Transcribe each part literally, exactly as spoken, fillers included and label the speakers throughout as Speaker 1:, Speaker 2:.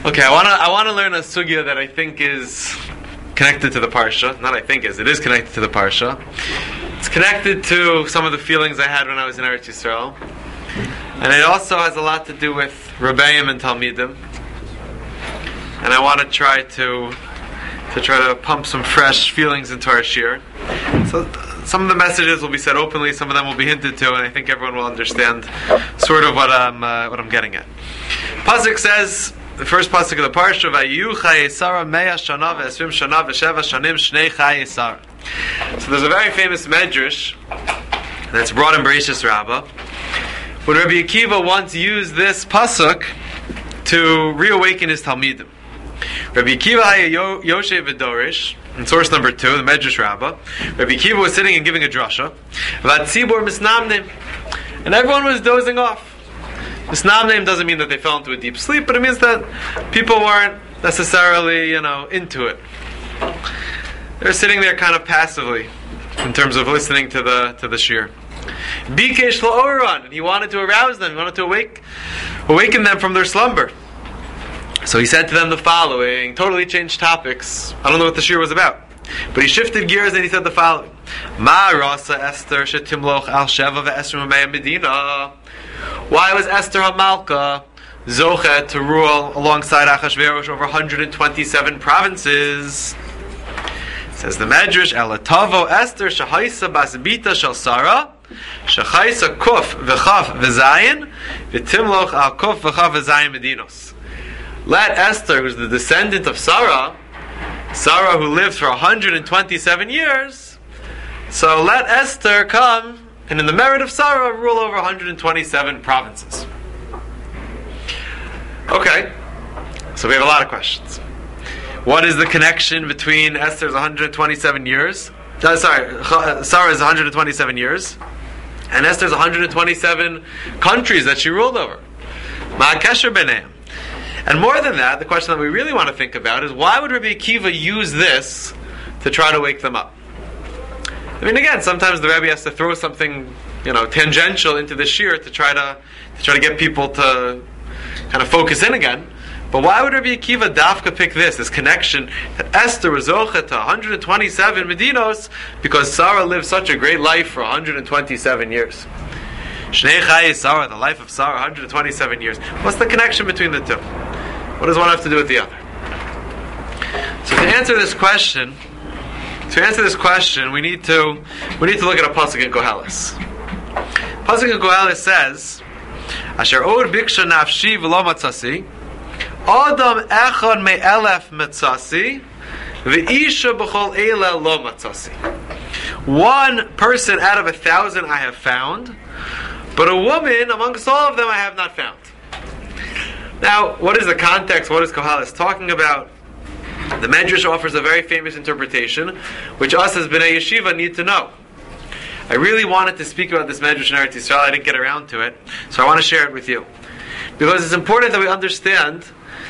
Speaker 1: Okay, I want to I want to learn a sugya that I think is connected to the parsha. Not I think is, it is connected to the parsha. It's connected to some of the feelings I had when I was in Eretz Yisrael. And it also has a lot to do with Rebbeim and Talmidim. And I want to try to to try to pump some fresh feelings into our shir. So some of the messages will be said openly, some of them will be hinted to, and I think everyone will understand sort of what I'm uh, what I'm getting at. Pasuk says, the first pasuk of the parsha, Vayu Chayei Sarah Mea Shana Ve'esrim Shana Ve'sheva Shanim Shnei Chayei Sarah. So there's a very famous medrash that's brought in Bereshis Rabbah, when Rabbi Akiva once used this pasuk to reawaken his Talmidim. Rabbi Akiva Haya Yoshe V'Dorish, in source number two, the Medrash Rabbah, Rabbi Akiva was sitting and giving a drasha, V'atzibur Misnamnim, and everyone was dozing off. Misnamnim doesn't mean that they fell into a deep sleep, but it means that people weren't necessarily, you know, into it. They were sitting there kind of passively, in terms of listening to the to the shir. Bikesh la'oran, and he wanted to arouse them, he wanted to awake, awaken them from their slumber. So he said to them the following, totally changed topics. I don't know what the shir was about, but he shifted gears and he said the following: Ma rasa Esther shetimloch al sheva ve'esrim me'ah medina. Why was Esther Hamalka zochet to rule alongside Achashverosh over one hundred twenty-seven provinces? Says the Medrash, Elatavo Esther shahaisa basbita shel Sarah shachaisa kuf v'chav v'zayin v'timloch al kuf v'chav v'zayin medinos. Let Esther, who's the descendant of Sarah, Sarah who lived for one hundred twenty-seven years, so let Esther come and in the merit of Sarah rule over one hundred twenty-seven provinces. Okay, so we have a lot of questions. What is the connection between Esther's one hundred twenty-seven years? Uh, sorry, Sarah's one hundred twenty-seven years, and Esther's one hundred twenty-seven countries that she ruled over. Ma'akesher b'neim. And more than that, the question that we really want to think about is, why would Rabbi Akiva use this to try to wake them up? I mean, again, sometimes the Rebbe has to throw something, you know, tangential into the shir to try to to try to get people to kind of focus in again. But why would Rabbi Akiva dafka pick this, this connection that Esther was zochet to one hundred twenty-seven medinos because Sarah lived such a great life for one hundred twenty-seven years? Shnei Chayei Sarah, the life of Sarah, one hundred twenty-seven years. What's the connection between the two? What does one have to do with the other? So to answer this question, to answer this question, we need to we need to look at a pasuk in Koheles. Pasuk in Koheles says, "Asher or biksha nafshi v'lo matzasi, Adam echad me'elef matzasi, v'isha b'chol eila lo matzasi." One person out of a thousand I have found, but a woman amongst all of them I have not found. Now, what is the context? What is Koheles talking about? The Medrash offers a very famous interpretation, which us as Bnei Yeshiva need to know. I really wanted to speak about this Medrash in Eretz Yisrael. I didn't get around to it, so I want to share it with you. Because it's important that we understand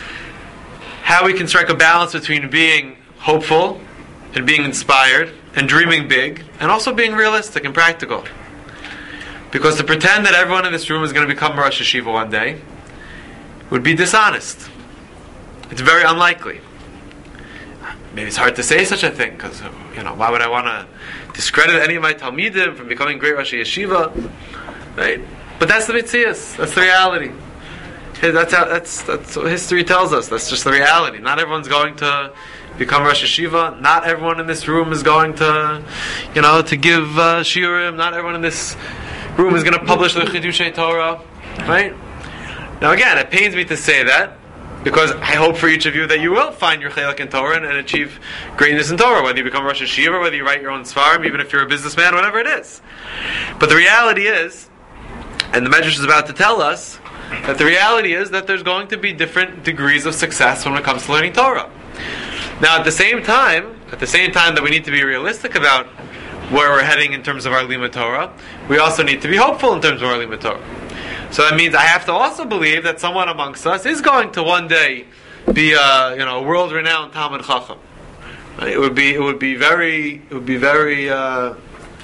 Speaker 1: how we can strike a balance between being hopeful and being inspired and dreaming big, and also being realistic and practical. Because to pretend that everyone in this room is going to become Rosh Yeshiva one day would be dishonest. It's very unlikely. Maybe it's hard to say such a thing, because, you know, why would I want to discredit any of my Talmidim from becoming great Rosh Yeshiva? Right? But that's the Mitzias. That's the reality. That's how, that's, that's what history tells us. That's just the reality. Not everyone's going to become Rosh Yeshiva. Not everyone in this room is going to, you know, to give uh, shiurim. Not everyone in this room is going to publish the Chidushei Torah. Right? Now again, it pains me to say that, because I hope for each of you that you will find your chelak in Torah and, and achieve greatness in Torah, whether you become Rosh Yeshiva, whether you write your own svarim, even if you're a businessman, whatever it is. But the reality is, and the Medrash is about to tell us, that the reality is that there's going to be different degrees of success when it comes to learning Torah. Now at the same time, at the same time that we need to be realistic about where we're heading in terms of our Limud Torah, we also need to be hopeful in terms of our Limud Torah. So that means I have to also believe that someone amongst us is going to one day be a, you know, world-renowned Talmid Chacham. Right? It would be, it would be very, it would be very, uh,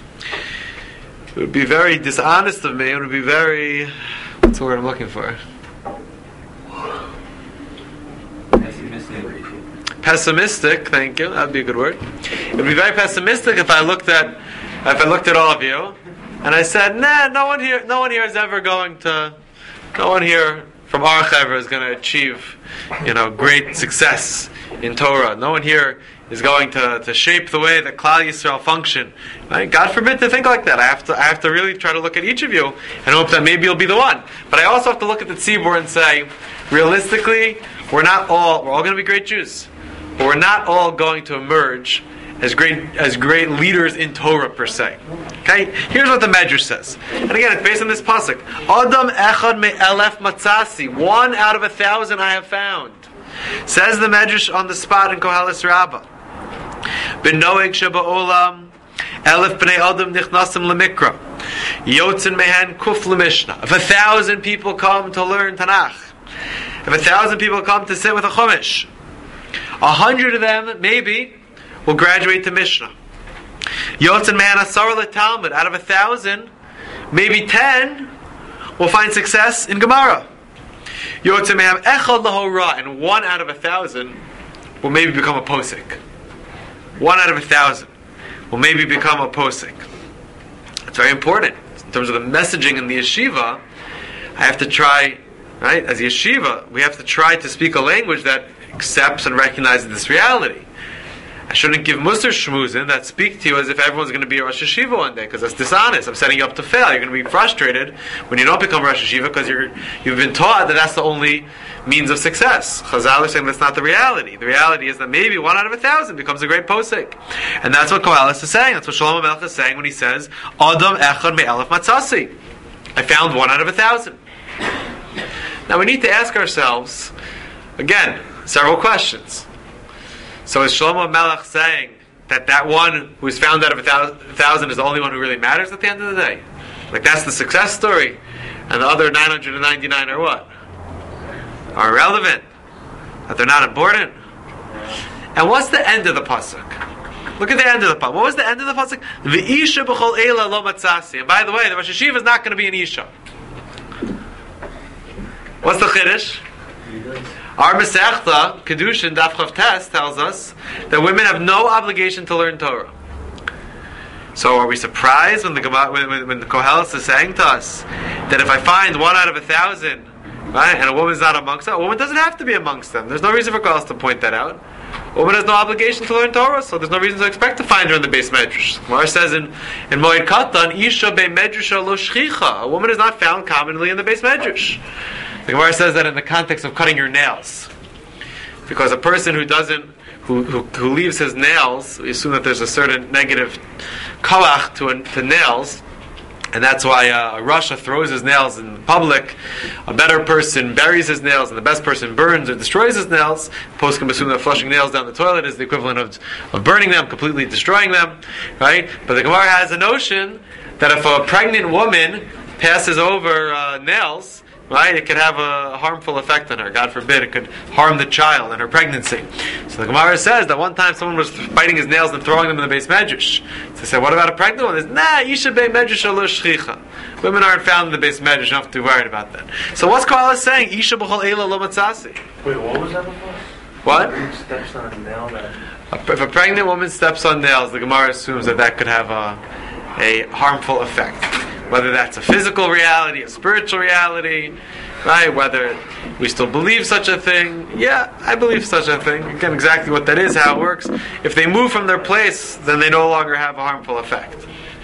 Speaker 1: it would be very dishonest of me. It would be very, what's the word I'm looking for? pessimistic. Thank you. That'd be a good word. It would be very pessimistic if I looked at if I looked at all of you, and I said, "Nah, no one here, no one here is ever going to, no one here from our chevra is going to achieve, you know, great success in Torah. No one here is going to, to shape the way that Klal Yisrael function." Right? God forbid to think like that. I have to I have to really try to look at each of you and hope that maybe you'll be the one. But I also have to look at the tzibur and say, realistically, we're not all we're all going to be great Jews, but we're not all going to emerge as great as great leaders in Torah per se. Okay, here's what the Medrash says, and again, it's based on this pasuk: Adam echad me'elef matzasi, one out of a thousand I have found. Says the Medrash on the spot in Koheles Rabbah. B'noeg sheba'olam elef b'nei adam nichnasim lemikra yotzin mehen kuf lemishnah. If a thousand people come to learn Tanakh, if a thousand people come to sit with a chumash, a hundred of them maybe will graduate to Mishnah. Yotzin mehen asar leTalmud. Out of a thousand, maybe ten will find success in Gemara. Yotzin mehen echad lahora, and one out of a thousand will maybe become a posik. One out of a thousand will maybe become a posik. It's very important. In terms of the messaging in the yeshiva, I have to try, right, as a yeshiva, we have to try to speak a language that accepts and recognizes this reality. I shouldn't give Musar shmuzin that speak to you as if everyone's going to be a Rosh Hashiva one day, because that's dishonest. I'm setting you up to fail. You're going to be frustrated when you don't become Rosh Hashiva because you're, you've been taught that that's the only means of success. Chazal are saying that's not the reality. The reality is that maybe one out of a thousand becomes a great posik. And that's what Koheles is saying. That's what Shlomo Melech is saying when he says, Adam echad me'elef matzasi. I found one out of a thousand. Now we need to ask ourselves, again, several questions. So is Shlomo Melech saying that that one who is found out of a thousand is the only one who really matters at the end of the day? Like that's the success story, and the other nine hundred ninety-nine are what? Are irrelevant? That they're not important? And what's the end of the pasuk? Look at the end of the pasuk. What was the end of the pasuk? V'isha b'chol eila lo matzasi. And by the way, the Rosh Hashiva is not going to be an isha. What's the chiddush? Our Masechta, Kedushin, Daf Chav Tes, tells us that women have no obligation to learn Torah. So are we surprised when the when, when, when the Koheles is saying to us that if I find one out of a thousand, right, and a woman's not amongst them, a woman doesn't have to be amongst them. There's no reason for Koheles to point that out. A woman has no obligation to learn Torah, so there's no reason to expect to find her in the Beis Medrash. Gemara says in, in Moed Katan, Isha be Medrasha lo shchicha. A woman is not found commonly in the Beis Medrash. The Gemara says that in the context of cutting your nails, because a person who doesn't, who who, who leaves his nails, we assume that there's a certain negative koach to, to nails, and that's why uh, a Rasha throws his nails in public. A better person buries his nails, and the best person burns or destroys his nails. Poskim assume that flushing nails down the toilet is the equivalent of of burning them, completely destroying them, right? But the Gemara has a notion that if a pregnant woman passes over uh, nails, right, it could have a harmful effect on her. God forbid, it could harm the child and her pregnancy. So the Gemara says that one time someone was biting his nails and throwing them in the Beis Medrash. So they said, what about a pregnant one? They said, nah, Isha be Medrash lo shchicha. Women aren't found in the Beis Medrash, you don't have to be worried about that. So what's Koheles saying? Isha b'chol eila lo matzasi.
Speaker 2: Wait, what was that before?
Speaker 1: What?
Speaker 2: Steps on a nail that...
Speaker 1: If a pregnant woman steps on nails, the Gemara assumes that that could have a, a harmful effect. Whether that's a physical reality, a spiritual reality, right? Whether we still believe such a thing. Yeah, I believe such a thing. Again, exactly what that is, how it works. If they move from their place, then they no longer have a harmful effect.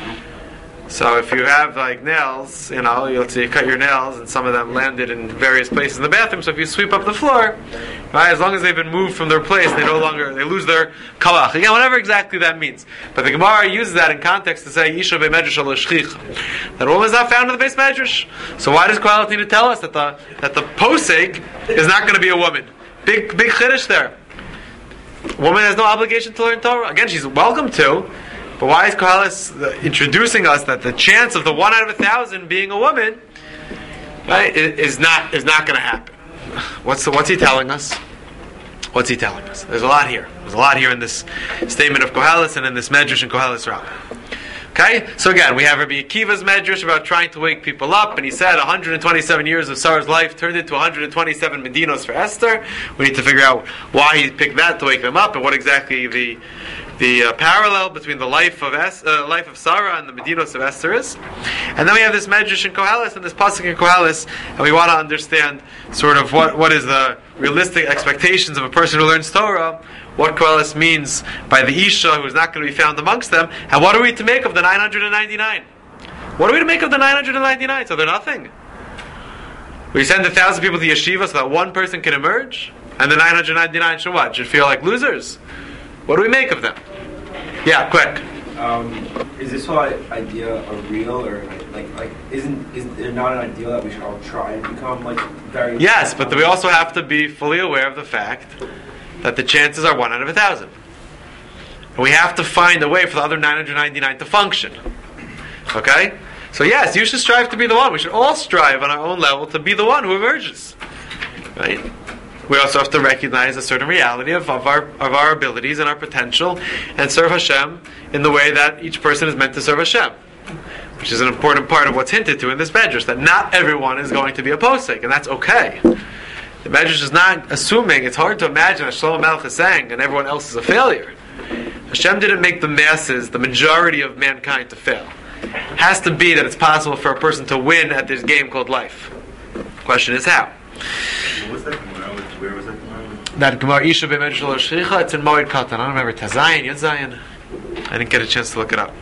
Speaker 1: So if you have like nails, you know, you'll see you cut your nails and some of them landed in various places in the bathroom. So if you sweep up the floor, right, as long as they've been moved from their place, they no longer, they lose their kalach. Again, whatever exactly that means. But the Gemara uses that in context to say, Isha be medrash lo shchicha. That woman is not found in the Beis Medrash. So why does Koheles need to tell us that the, that the posek is not going to be a woman? Big, big chiddush there. Woman has no obligation to learn Torah. Again, she's welcome to. But why is Koheles introducing us that the chance of the one out of a thousand being a woman, right, is not is not going to happen? What's the, what's he telling us? What's he telling us? There's a lot here. There's a lot here in this statement of Koheles and in this Medrash and Koheles Rabbah. Okay, so again, we have Rabbi Akiva's medrash about trying to wake people up, and he said one hundred twenty-seven years of Sarah's life turned into one hundred twenty-seven Medinos for Esther. We need to figure out why he picked that to wake them up, and what exactly the the uh, parallel between the life of es- uh, life of Sarah and the Medinos of Esther is. And then we have this medrash in Koheles and this pasuk in Koheles, and we want to understand sort of what, what is the realistic expectations of a person who learns Torah, what Koheles means by the Isha who is not going to be found amongst them, and what are we to make of the nine hundred ninety-nine? What are we to make of the nine hundred ninety-nine? So they're nothing. We send a thousand people to yeshiva so that one person can emerge, and the nine hundred ninety-nine should what? Should feel like losers. What do we make of them? Yeah, quick.
Speaker 3: Um, is this whole idea a real, or like like isn't is there not an ideal that we should all try and become like very?
Speaker 1: Yes, but we also have to be fully aware of the fact that the chances are one out of a thousand. And we have to find a way for the other nine hundred ninety-nine to function. Okay? So yes, you should strive to be the one. We should all strive on our own level to be the one who emerges. Right? We also have to recognize a certain reality of, of our of our abilities and our potential, and serve Hashem in the way that each person is meant to serve Hashem, which is an important part of what's hinted to in this medrash, that not everyone is going to be a posek, and that's okay. The medrash is not assuming. It's hard to imagine that Shlomo Melech is saying and everyone else is a failure. Hashem didn't make the masses, the majority of mankind, to fail. It has to be that it's possible for a person to win at this game called life. The question is how.
Speaker 4: What was that? Where was that?
Speaker 1: That Gemara Isha B'Medrash Shricha, it's in Moed Katan. I don't remember Tazayin, Yud Zayin. I didn't get a chance to look it up.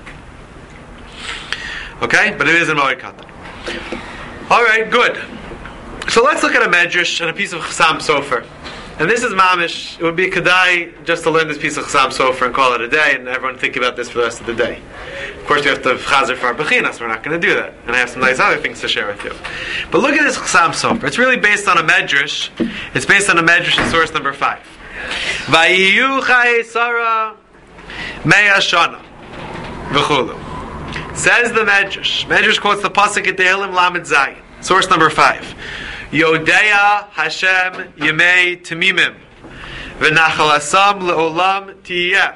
Speaker 1: Okay, but it is in Moed Katan. All right, good. So let's look at a medrash and a piece of Chassam Sofer. And this is mamish. It would be kedai just to learn this piece of Chassam Sofer and call it a day, and everyone think about this for the rest of the day. Of course, we have to chazer for our bechinas. We're not going to do that, and I have some nice other things to share with you. But look at this Chassam Sofer. It's really based on a medrash. It's based on a medrash in source number five. Vayiyu chai Sarah mea shana v'chulu. Says the medrash. Medrash quotes the pasuk in Tehillim Lamed Zayin. Source number five. Yodeya Hashem Yemei Temimim V'nachalasam Le'olam Tiyeh.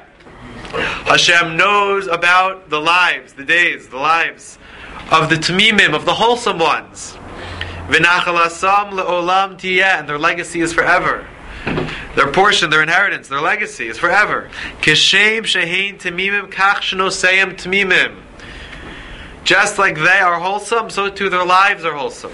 Speaker 1: Hashem knows about the lives, the days, the lives of the Temimim, of the wholesome ones. V'nachalasam Le'olam Tiyeh, and their legacy is forever. Their portion, their inheritance, their legacy is forever. Kishem Shehein Temimim Kach Shenoseim Temimim. Just like they are wholesome, so too their lives are wholesome.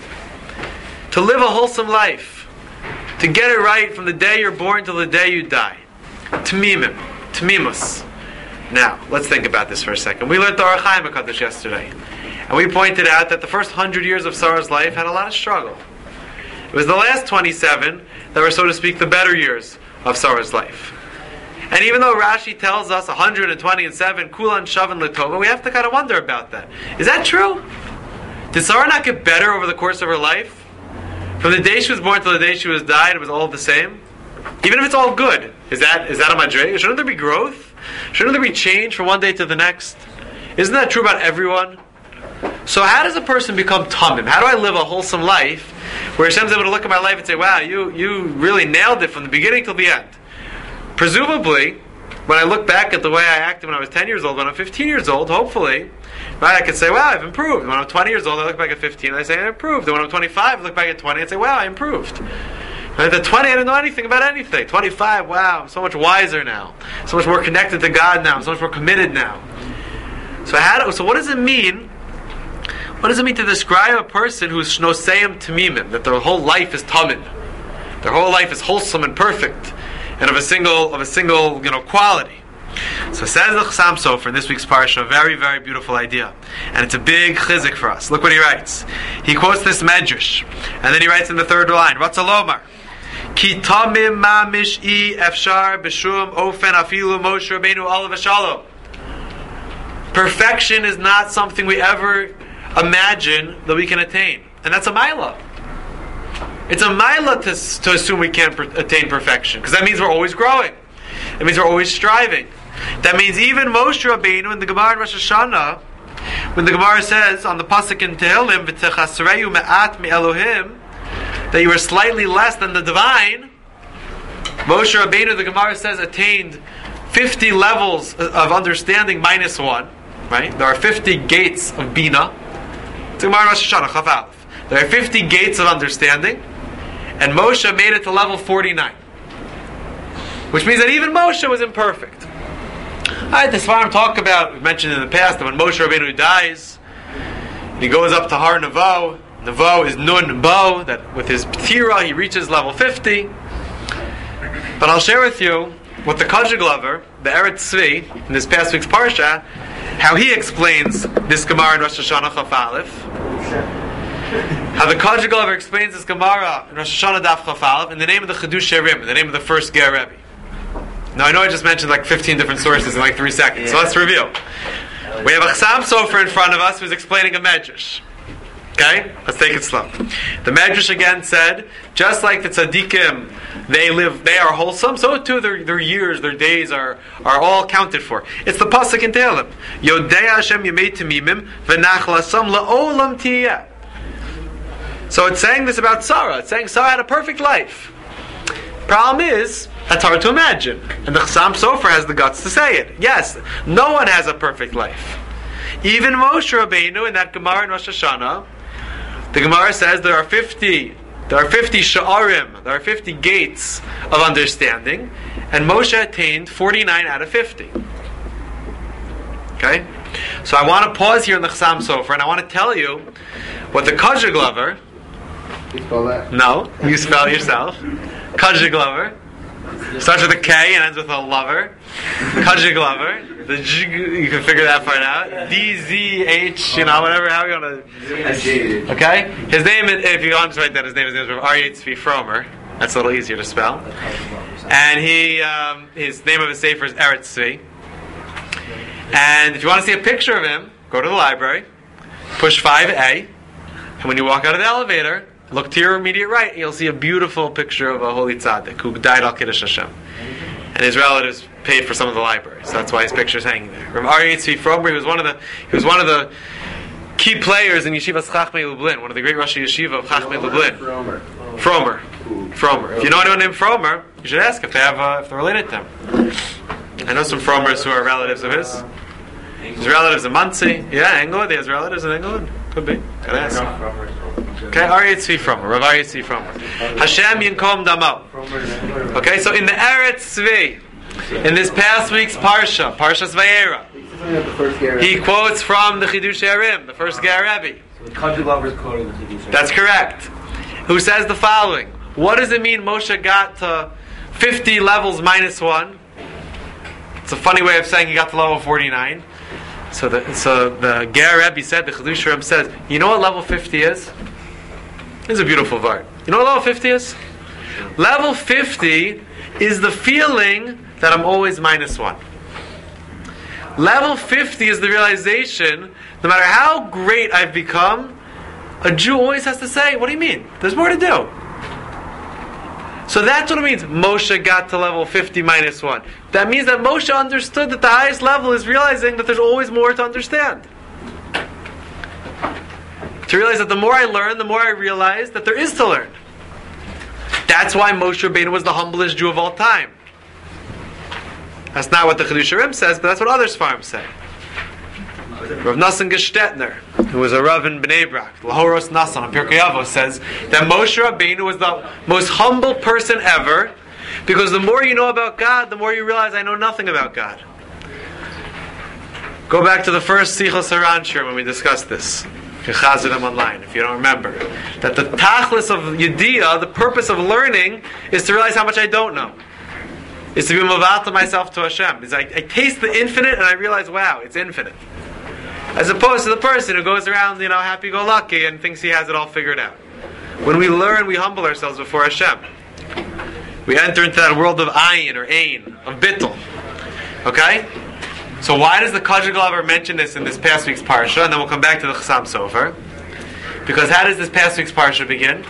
Speaker 1: To live a wholesome life, to get it right from the day you're born till the day you die. Tamimim, tamimus. Now, let's think about this for a second. We learned the Orach Chaim HaKadosh yesterday, and we pointed out that the first hundred years of Sarah's life had a lot of struggle. It was the last twenty-seven that were, so to speak, the better years of Sarah's life. And even though Rashi tells us one hundred twenty-seven, Kulan Shavan Latova, we have to kind of wonder about that. Is that true? Did Sarah not get better over the course of her life? From the day she was born till the day she was died, it was all the same? Even if it's all good, is that is that a madrega? Shouldn't there be growth? Shouldn't there be change from one day to the next? Isn't that true about everyone? So how does a person become tamim? How do I live a wholesome life where Hashem's able to look at my life and say, wow, you, you really nailed it from the beginning till the end? Presumably, when I look back at the way I acted when I was ten years old, when I'm fifteen years old, hopefully, right, I could say, wow, I've improved. When I'm twenty years old, I look back at fifteen and I say, I improved. And when I'm twenty-five, I look back at twenty and say, wow, I improved. And at twenty, I didn't know anything about anything. twenty-five, wow, I'm so much wiser now. So much more connected to God now. I'm so much more committed now. So how do, so what does it mean? What does it mean to describe a person who's shnoseim tamimim, that their whole life is tamim? Their whole life is wholesome and perfect, and of a single of a single, you know, quality. So says the Chassam Sofer in this week's parsha, a very, very beautiful idea. And it's a big chizik for us. Look what he writes. He quotes this medrash, and then he writes in the third line, Ratzalomar, Ki tamim ma mish'i efshar b'shum ofen afilu Moshe Rabbeinu alav v'shalom. Perfection is not something we ever imagine that we can attain. And that's a maila. It's a maila to, to assume we can't per- attain perfection, because that means we're always growing. It means we're always striving. That means even Moshe Rabbeinu in the Gemara in Rosh Hashanah, when the Gemara says on the pasuk in Tehillim, "V'techasreyu me'at me'Elohim," that you were slightly less than the divine, Moshe Rabbeinu, the Gemara says, attained fifty levels of understanding minus one. right? There are fifty gates of Bina. It's Gemara in Rosh Hashanah, Chaf Aleph. There are fifty gates of understanding, and Moshe made it to level forty-nine. Which means that even Moshe was imperfect. Alright, the Sfarim talk about, we mentioned in the past, that when Moshe Rabbeinu dies, he goes up to Har Nevo. Nevo is Nun Bo, that with his Ptira he reaches level fifty. But I'll share with you what the Kajik Glover, the Eretz Tzvi, in this past week's Parsha, how he explains this Gemara in Rosh Hashanah Chaf Aleph. How the Kajik Glover explains this Gemara in Rosh Hashanah Daf Chaf Aleph in the name of the Chidush Rim, in the name of the first Ger Rebbe. Now I know I just mentioned like fifteen different sources in like three seconds, yeah. So let's review. We have a Chassam Sofer in front of us who's explaining a Medrash. Okay? Let's take it slow. The Medrash again said, just like the Tzaddikim, they live, they are wholesome, so too their, their years, their days are, are all counted for. It's the Pasuk in Tehillim. Yodei Hashem Yemei Temimim V'nachlasam La'olam Tiyeh. So it's saying this about Sarah. It's saying Sarah had a perfect life. Problem is, that's hard to imagine. And the Chassam Sofer has the guts to say it. Yes, no one has a perfect life. Even Moshe Rabbeinu in that Gemara in Rosh Hashanah, the Gemara says there are fifty, there are fifty sha'arim, there are fifty gates of understanding, and Moshe attained forty-nine out of fifty. Okay? So I want to pause here in the Chassam Sofer, and I want to tell you what the Kajik Glover.
Speaker 3: You spell that?
Speaker 1: No, you spell it yourself. Kajik Glover. Starts with a K and ends with a lover. Kajik Glover. The J, you can figure that part out. D Z H, you know, whatever, how you want to. Okay? His name, if you want to write that, his name is Aryeh Tzvi Fromer. That's a little easier to spell. And he, um, his name of his sefer is Eretz Tzvi. And if you want to see a picture of him, go to the library, push five A, and when you walk out of the elevator, look to your immediate right, you'll see a beautiful picture of a holy tzaddik who died al Kiddush Hashem. And his relatives paid for some of the library, so that's why his picture's hanging there. Rav Aryeh Tzvi Fromer, he was one of the he was one of the key players in Yeshivas Chachmei Lublin, one of the great Rosh Yeshiva of Chachmei Lublin. Fromer. Fromer. Fromer. If you know anyone named Fromer, you should ask if they have uh, if they're related to him. I know some Fromers who are relatives of his. His relatives in Monsey. Yeah, England. He has relatives in England. Could be. Gotta ask. Okay, Aryeh Tzvi Fromer. Rav Aryeh Tzvi Fromer. Hashem Yinkom Damo. Okay, so in the Eretz Tzvi, in this past week's Parsha, Parshas Vayera, he quotes from the Chidush Rim, the first Ger Rebbe.
Speaker 3: So the Kajik Glover is quoting the Chidush Rim.
Speaker 1: That's correct. Who says the following: what does it mean Moshe got to fifty levels minus one? It's a funny way of saying he got to level forty-nine. So the so the Ger Rebbe said, the Chidush Rim says, you know what level fifty is? This is a beautiful vart. You know what level fifty is? Level fifty is the feeling that I'm always minus one. Level fifty is the realization, no matter how great I've become, a Jew always has to say, what do you mean? There's more to do. So that's what it means. Moshe got to level fifty minus one. That means that Moshe understood that the highest level is realizing that there's always more to understand. To realize that the more I learn, the more I realize that there is to learn. That's why Moshe Rabbeinu was the humblest Jew of all time. That's not what the Chidush Rim says, but that's what other Sfarim say. Rav Nassan Gestetner, who was a Rav in Bnei Brak, Lahoros Nassan on Pirkei Avos, says that Moshe Rabbeinu was the most humble person ever, because the more you know about God, the more you realize I know nothing about God. Go back to the first Sichos HaRanshir when we discussed this. You can chazir them online if you don't remember. That the tachlis of Yediyah, the purpose of learning, is to realize how much I don't know. Is to be mavata myself to Hashem. Is I, I taste the infinite and I realize, wow, it's infinite. As opposed to the person who goes around, you know, happy-go-lucky and thinks he has it all figured out. When we learn, we humble ourselves before Hashem. We enter into that world of ayin or ain, of bittul. Okay? So why does the Kajik Glover mention this in this past week's parsha? And then we'll come back to the Chassam Sofer. Because how does this past week's parsha begin?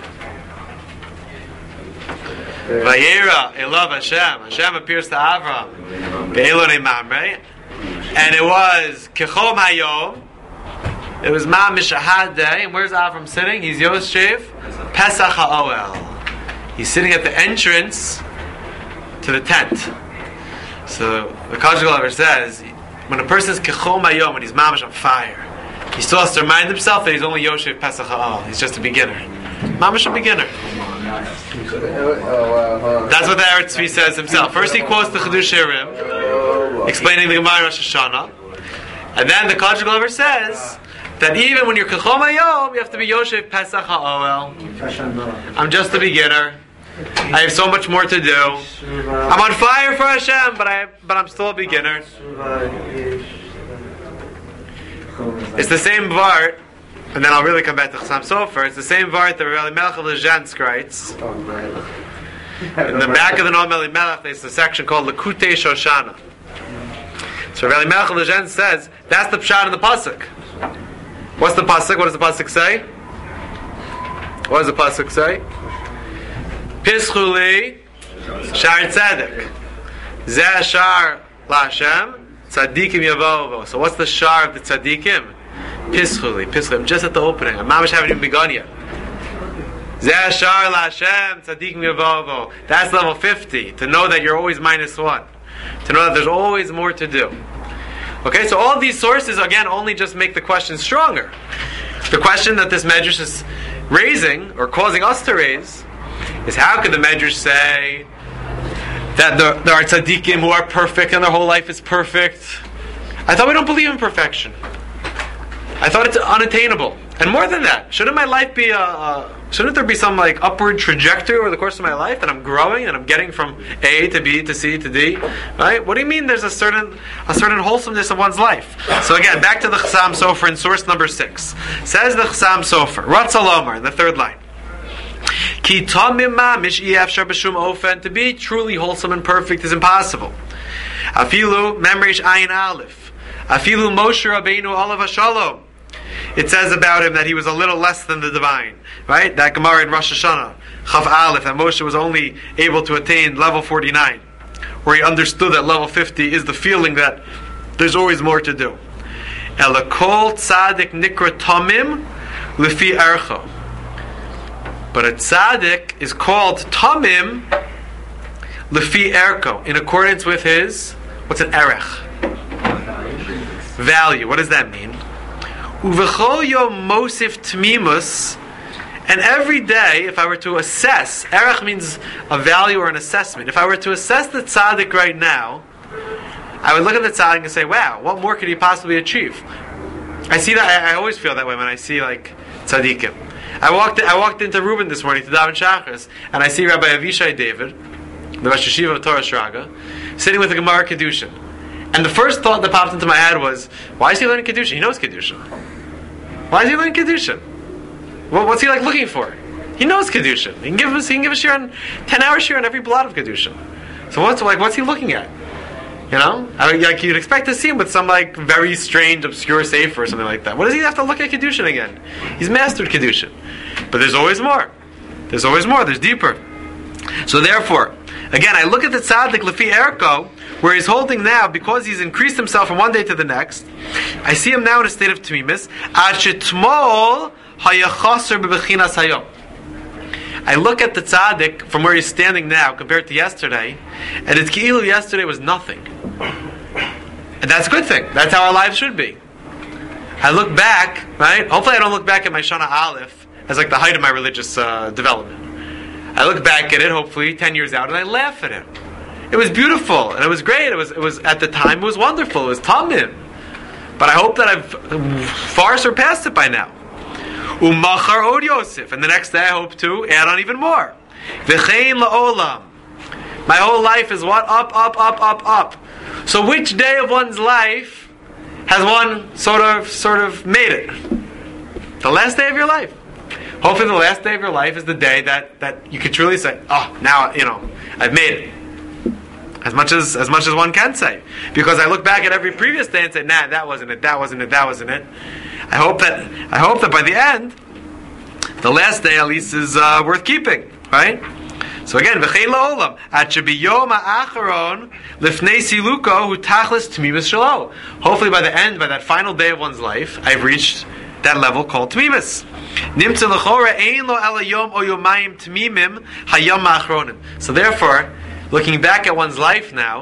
Speaker 1: Vayera Elav Hashem. Hashem appears to Avram. Be'elonei Mamre. And it was Kechom Hayom. It was Ma Mishahad Day. And where's Avram sitting? He's Yoshev Pesach HaOel. He's sitting at the entrance to the tent. So the Kajik Glover says, when a person is kechol mayom, when he's mamash on fire, he still has to remind himself that he's only Yoshev Pesach Ha'al. He's just a beginner. Mamash a beginner. That's what the Eretz Tzvi says himself. First he quotes the Chedush Shirim, explaining the Gemara Rosh Hashanah. And then the Kodesh Glover says that even when you're Kechom Hayom, you have to be Yoshev Pesach HaOel. I'm just a beginner. I have so much more to do. I'm on fire for Hashem, but I but I'm still a beginner. It's the same Vart, and then I'll really come back to Chassam Sofer. It's the same Vart that Rabbi Melech of Lezhensk writes. In the back of the Noam Elimelech, there's a section called Lekutei Shoshana. So Rabbi Melech of Lezhensk says that's the pshat in the pasuk. What's the pasuk? What does the pasuk say? What does the pasuk say? Pischuli Shar Tzedek Zeh Shar LaHashem Tzadikim Yavovo. So what's the Shar of the Tzadikim? Pischuli, Pischuli. I'm just at the opening. I'm mamish haven't even begun yet. Zeh Shar LaHashem Tzadikim Yavovo. That's level fifty. To know that you're always minus one. To know that there's always more to do. Okay, so all of these sources again only just make the question stronger. The question that this Medrash is raising, or causing us to raise, is how could the Medrash say that there, there are tzaddikim who are perfect and their whole life is perfect? I thought we don't believe in perfection. I thought it's unattainable. And more than that, shouldn't my life be a, a shouldn't there be some like upward trajectory over the course of my life that I'm growing and I'm getting from A to B to C to D? Right? What do you mean there's a certain a certain wholesomeness of one's life? So again, back to the Chassam Sofer in source number six. Says the Chassam Sofer, Ratzalomar, in the third line. Ki tamim mamish efshar b'shum ofen, to be truly wholesome and perfect is impossible. Afilu memrish ayin aleph. Afilu Moshe Rabbeinu olav hashalom. It says about him that he was a little less than the divine. Right? That Gemara in Rosh Hashanah, Chav Aleph, that Moshe was only able to attain level forty-nine, where he understood that level fifty is the feeling that there's always more to do. Elakol tzadik nikra tamim lefi ercho. But a tzaddik is called tamim lefi erko, in accordance with his, what's an erech? Value. What does that mean? Uvechol yom mosif tmimus, and every day, if I were to assess, erech means a value or an assessment. If I were to assess the tzaddik right now, I would look at the tzaddik and say, wow, what more could he possibly achieve? I see that, I, I always feel that way when I see like tzaddikim. I walked I walked into Reuben this morning to daven Shachris, and I see Rabbi Avishai David, the Rosh Yeshiva of Torah Shraga, sitting with the Gemara Kedushin. And the first thought that popped into my head was, why is he learning Kedushin? He knows Kedushin. Why is he learning Kedushin? Well, what's he like looking for? He knows Kedushin. He can give us he can give a share on ten hour share on every blot of Kedushin. So what's like what's he looking at? You know? I mean, like you'd expect to see him with some like very strange, obscure sefer or something like that. What does he have to look at Kedushin again? He's mastered Kedushin. But there's always more. There's always more. There's deeper. So therefore, again, I look at the tzaddik lefi erko, where he's holding now, because he's increased himself from one day to the next. I see him now in a state of tmimis. Ad shetmol hayachaser bebechinas hayom. I look at the tzaddik from where he's standing now compared to yesterday, and it's ki'ilu yesterday was nothing. And that's a good thing. That's how our lives should be. I look back, right? Hopefully I don't look back at my Shana Aleph as like the height of my religious uh, development. I look back at it, hopefully, ten years out, and I laugh at it. It was beautiful, and it was great. It was, it was at the time, it was wonderful. It was tamim. But I hope that I've far surpassed it by now. Umachar od Yosef, and the next day I hope to add on even more. V'chein la'olam. My whole life is what? Up, up, up, up, up. So which day of one's life has one sort of, sort of made it? The last day of your life. Hopefully the last day of your life is the day that, that you can truly say, oh, now, you know, I've made it. As much as as much as one can say. Because I look back at every previous day and say, nah, that wasn't it, that wasn't it, that wasn't it. I hope that I hope that by the end, the last day at least is uh, worth keeping. Right? So again, v'chein la'olam, at shebiyom ha'acharon lifnei siluko hu tachlis tmimis shelo. Hopefully by the end, by that final day of one's life, I've reached that level called tmimis. Nimtze l'chora ein lo ela yom o yomayim tmimim hayom ha'achronim. So therefore, looking back at one's life now,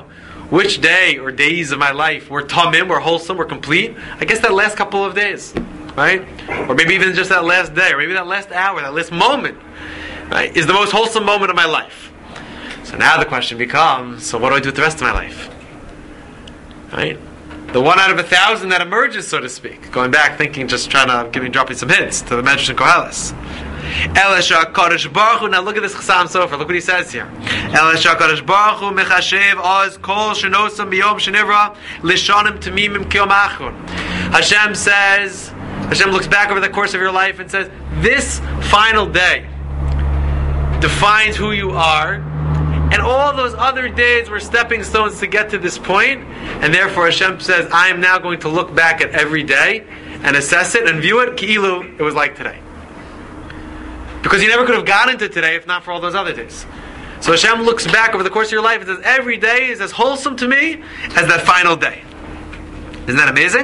Speaker 1: which day or days of my life were tamim, were wholesome, were complete? I guess that last couple of days, right? Or maybe even just that last day, or maybe that last hour, that last moment, right, is the most wholesome moment of my life. So now the question becomes, so what do I do with the rest of my life? Right? The one out of a thousand that emerges, so to speak. Going back, thinking, just trying to give me, dropping some hints to the Medrash and Koheles. Elisha Kadosh Baruch Hu. Now look at this Chassam Sofer. Look what he says here. Elisha Kadosh Baruch Hu mechashev oz kol shenosam biyom shenivra lishonim tamimim kiyom achron. Hashem says, Hashem looks back over the course of your life and says, this final day defines who you are. And all those other days were stepping stones to get to this point, and therefore Hashem says, I am now going to look back at every day and assess it and view it ki'ilu it was like today. Because you never could have gotten to today if not for all those other days. So Hashem looks back over the course of your life and says, every day is as wholesome to me as that final day. Isn't that amazing?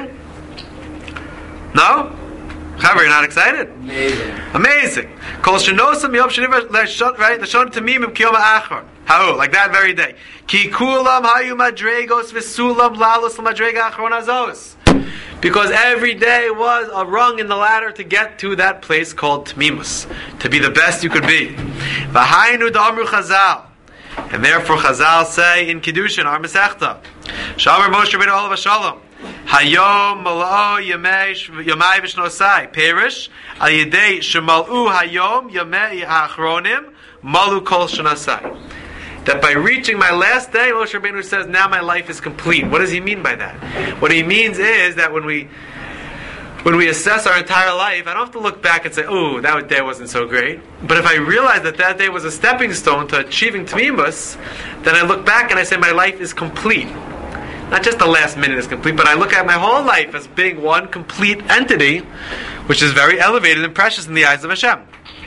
Speaker 1: No? However, you're not excited?
Speaker 3: Amazing.
Speaker 1: Amazing. Kol shenosam yom sheniva, right? The shon tamimim kiyom ha'achron. How? Like that very day. Ki kulam hayu madregos v'sulam lalos l'madrega achron azos. Because every day was a rung in the ladder to get to that place called Tmimus, to be the best you could be. V'hainu d'amru Chazal. And therefore Chazal say in Kiddushin, our Masechta, Shamar Moshe Rabbeinu Olav HaShalom, Hayom mal'o yamei yamai v'shnosai, Perish, al yedei shemal'u hayom yamei ha'achronim, malu kol shnasai. That by reaching my last day, Moshe Rabbeinu says, now my life is complete. What does he mean by that? What he means is that when we when we assess our entire life, I don't have to look back and say, oh, that day wasn't so great. But if I realize that that day was a stepping stone to achieving Tmimus, then I look back and I say my life is complete. Not just the last minute is complete, but I look at my whole life as being one complete entity, which is very elevated and precious in the eyes of Hashem.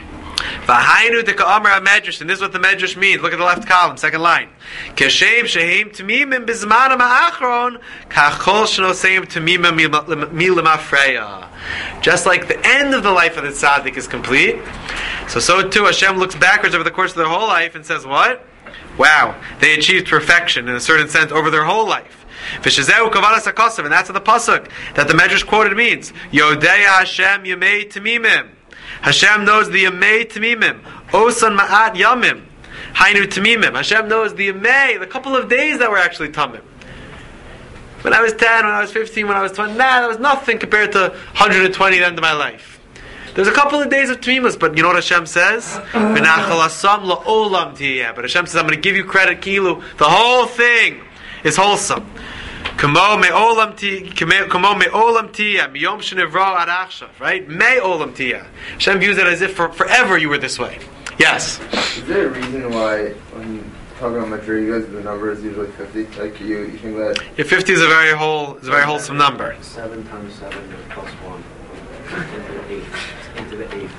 Speaker 1: V'hainu deka'amar ha-medrash, and this is what the medrash means. Look at the left column, second line. Keshem shehem tamimim bizmanam ha'achron, kachol shenoseim tamimim milamafreya. Just like the end of the life of the tzaddik is complete, so so too Hashem looks backwards over the course of their whole life and says, what? Wow, they achieved perfection in a certain sense over their whole life. V'shazehu kavalas hakosav, and that's what the pasuk that the medrash quoted means. Yodeya Hashem yemei tamimim. Hashem knows the Yamei Tamimim. Osan Ma'at Yamim. Hainu Tamimim. Hashem knows the Yamei, the couple of days that were actually Tamim. When I was ten, when I was fifteen, when I was twenty, nah, that was nothing compared to one hundred twenty at the end of my life. There's a couple of days of Tamimus, but you know what Hashem says? V'nachal asam la'olam tiyeh. But Hashem says, I'm going to give you credit, Kilu. The whole thing is wholesome. Kamo me'olam tiyeh, kamo me'olam tiyeh, miyom shenivra ad achshav, right? Me'olam tiyeh. Hashem views it as if for, forever you were this way. Yes?
Speaker 5: Is there a reason why, when you talk about madrigas, the number is usually fifty? Like, you, you think that...
Speaker 1: Yeah, fifty is a very whole, is a very wholesome number.
Speaker 2: Seven times seven plus one. Into the eighth. Into the eighth.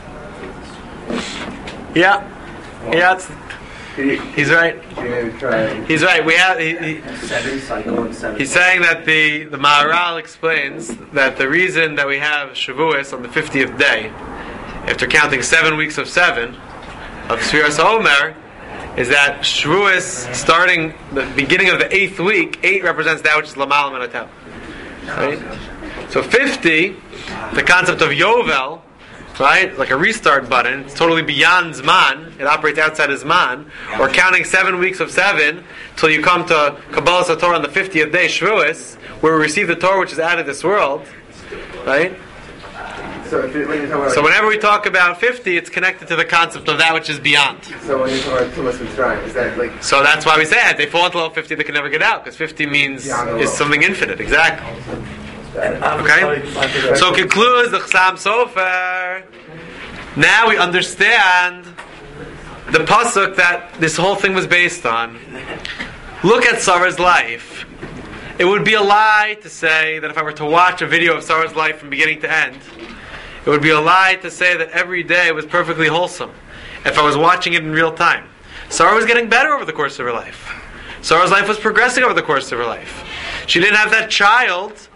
Speaker 1: Yeah. Yeah, it's... He's right. He's right. We have. He, he,
Speaker 2: seven cycle and seven.
Speaker 1: He's saying that the the Maharal explains that the reason that we have Shavuos on the fiftieth day, after counting seven weeks of seven of Sfiras HaOmer, is that Shavuos, starting the beginning of the eighth week, eight represents that which is Lamalam Anatem. Right. So fifty, the concept of Yovel. Right? Like a restart button. It's totally beyond Zman. It operates outside of Zman. Or counting seven weeks of seven till you come to Kabbalah Satorah on the fiftieth day, Shavuos, where we receive the Torah which is out of this world. Right?
Speaker 5: So, if you, when you talk about
Speaker 1: so whenever we talk about fifty, it's connected to the concept of that which is beyond.
Speaker 5: So when you talk about Tumas Mitzrayim, is that like...
Speaker 1: So that's why we say it. They fall into level fifty, they can never get out. Because fifty means is something infinite. Exactly. Okay? So concludes the Chassam Sofer. Now we understand the pasuk that this whole thing was based on. Look at Sarah's life. It would be a lie to say that if I were to watch a video of Sarah's life from beginning to end, it would be a lie to say that every day was perfectly wholesome if I was watching it in real time. Sarah was getting better over the course of her life. Sarah's life was progressing over the course of her life. She didn't have that child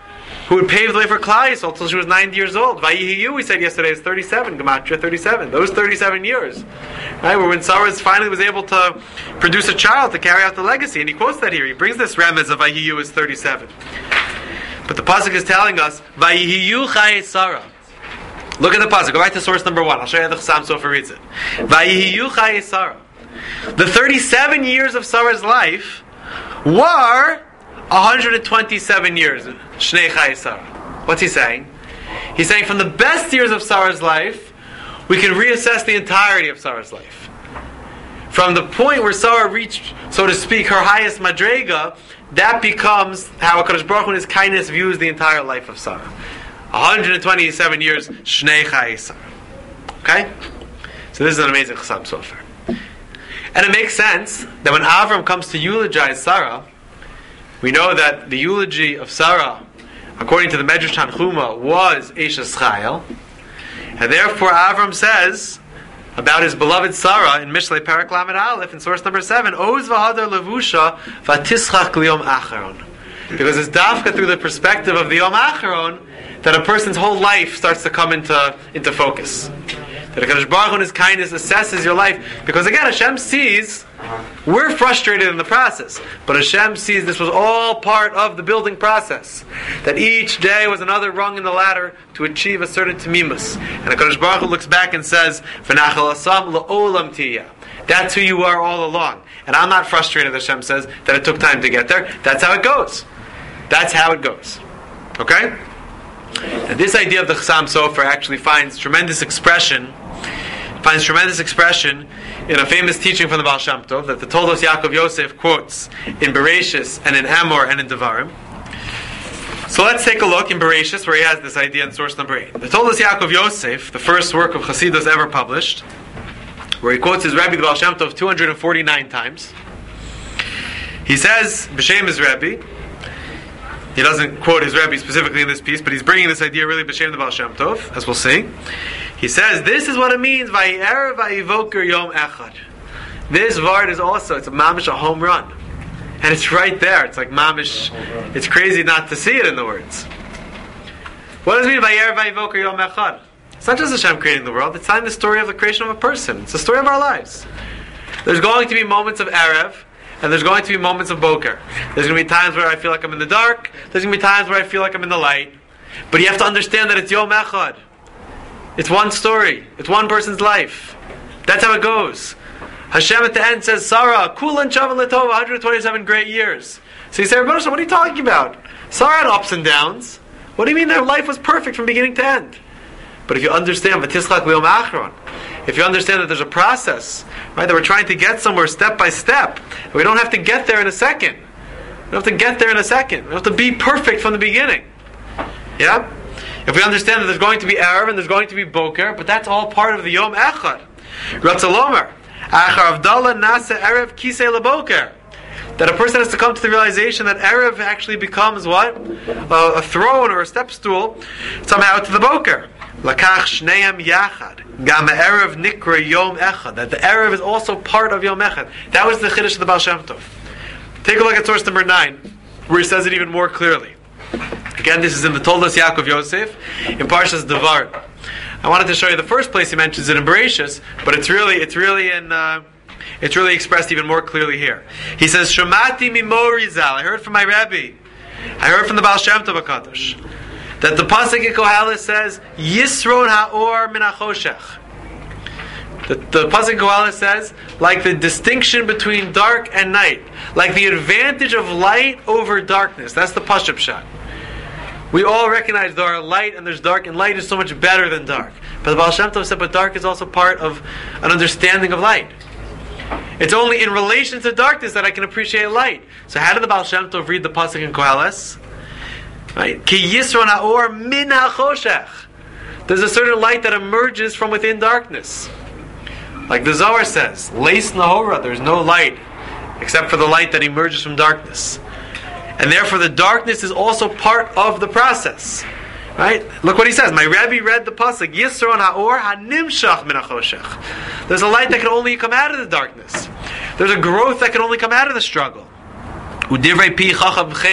Speaker 1: who would pave the way for Klal Yisrael until she was ninety years old. Vayihiyu, we said yesterday, is thirty-seven. Gematria thirty-seven. Those thirty-seven years, right? Where when Sarah finally was able to produce a child to carry out the legacy, and he quotes that here. He brings this remez of Vayihiyu is thirty-seven. But the pasuk is telling us Vayihiyu Chayei Sarah. Look at the pasuk. Go back to source number one. I'll show you how the Chassam Sofer reads it. Vayihiyu Chayei Sarah. The thirty-seven years of Sarah's life were one hundred twenty-seven years. Shnei Chayei Sarah. What's he saying? He's saying from the best years of Sarah's life, we can reassess the entirety of Sarah's life. From the point where Sarah reached, so to speak, her highest madrega, that becomes how HaKadosh Baruch Hu in His kindness views the entire life of Sarah. one hundred twenty-seven years, Shnei Chayei Sarah. Okay? So this is an amazing Chassam Sofer. And it makes sense that when Avram comes to eulogize Sarah, we know that the eulogy of Sarah, according to the Medrash Tanchuma, was Eishes Chayil. And therefore Avram says about his beloved Sarah in Mishlei Parak Lamed Aleph in source number seven, Oz v'hadar levusha v'tischach liyom acharon. Because it's dafka through the perspective of the Yom Acharon that a person's whole life starts to come into, into focus. That HaKadosh Baruch Hu in His kindness assesses your life. Because again, Hashem sees, we're frustrated in the process, but Hashem sees this was all part of the building process. That each day was another rung in the ladder to achieve a certain tamimus. And HaKadosh Baruch Hu looks back and says, V'nachal asam la'olam tiyah. That's who you are all along. And I'm not frustrated, Hashem says, that it took time to get there. That's how it goes. That's how it goes. Okay? And this idea of the Chassam Sofer actually finds tremendous expression finds tremendous expression in a famous teaching from the Baal Shem Tov that the Toldos Yaakov Yosef quotes in Bereshis and in Amor and in Devarim. So let's take a look in Bereshis where he has this idea in source number eight. The Toldos Yaakov Yosef, the first work of Chassidus ever published, where he quotes his Rebbe, the Baal Shem Tov, two hundred forty-nine times. He says, B'Shem his Rebbe, he doesn't quote his Rebbe specifically in this piece, but he's bringing this idea really B'Shem the Baal Shem Tov, as we'll see. He says, this is what it means, Vayi'er vayivoker yom echad. This vart is also, it's a mamish, a home run. And it's right there. It's like mamish, it's crazy not to see it in the words. What does it mean, Vayi'er vayivoker yom echad? It's not just Hashem creating the world, it's telling the story of the creation of a person. It's the story of our lives. There's going to be moments of Erev, and there's going to be moments of Boker. There's going to be times where I feel like I'm in the dark, there's going to be times where I feel like I'm in the light. But you have to understand that it's Yom Echad. It's one story. It's one person's life. That's how it goes. Hashem at the end says, Sarah, Kulan Chavan Letova, one hundred twenty-seven great years. So you say, Rebbe, what are you talking about? Sarah had ups and downs. What do you mean their life was perfect from beginning to end? But if you understand, V'tischach Liyom Achron, if you understand that there's a process, right, that we're trying to get somewhere step by step, and we don't have to get there in a second. We don't have to get there in a second. We don't have to be perfect from the beginning. Yeah? If we understand that there's going to be Erev and there's going to be Boker, but that's all part of the Yom Echad. Ratzalomer, Achar Avdallah Nasa Erev Kisei LeBoker. That a person has to come to the realization that Erev actually becomes what? A, a throne or a step stool somehow to the Boker. Lakach Shneim Yachad. Gam Erev Nikra Yom Echad. That the Erev is also part of Yom Echad. That was the Chiddush of the Baal Shem Tov. Take a look at source number nine, where he says it even more clearly. Again, this is in the Toldos Yaakov Yosef, in Parshas Devar. I wanted to show you the first place he mentions it in Bereshis, but it's really, it's really in, uh, it's really expressed even more clearly here. He says, "Shomati mimori zal." I heard from my Rebbe, I heard from the Baal Shem Tov HaKadosh, that the pasuk in Koheles says, "Yisron haor min hachoshech." The, the pasuk in Koheles says, like the distinction between dark and night, like the advantage of light over darkness. That's the Pashup shot. We all recognize there are light and there's dark, and light is so much better than dark. But the Baal Shem Tov said, but dark is also part of an understanding of light. It's only in relation to darkness that I can appreciate light. So how did the Baal Shem Tov read the pasuk in Koheles? Right? Ki yisron haor min hachoshech. There's a certain light that emerges from within darkness. Like the Zohar says, Leis nahora, there's no light except for the light that emerges from darkness. And therefore the darkness is also part of the process. Right? Look what he says. My Rebbe read the pasuk, Yisron haor hanimshach min hachoshech. There's a light that can only come out of the darkness. There's a growth that can only come out of the struggle. Udivrei pi chacham b'chein.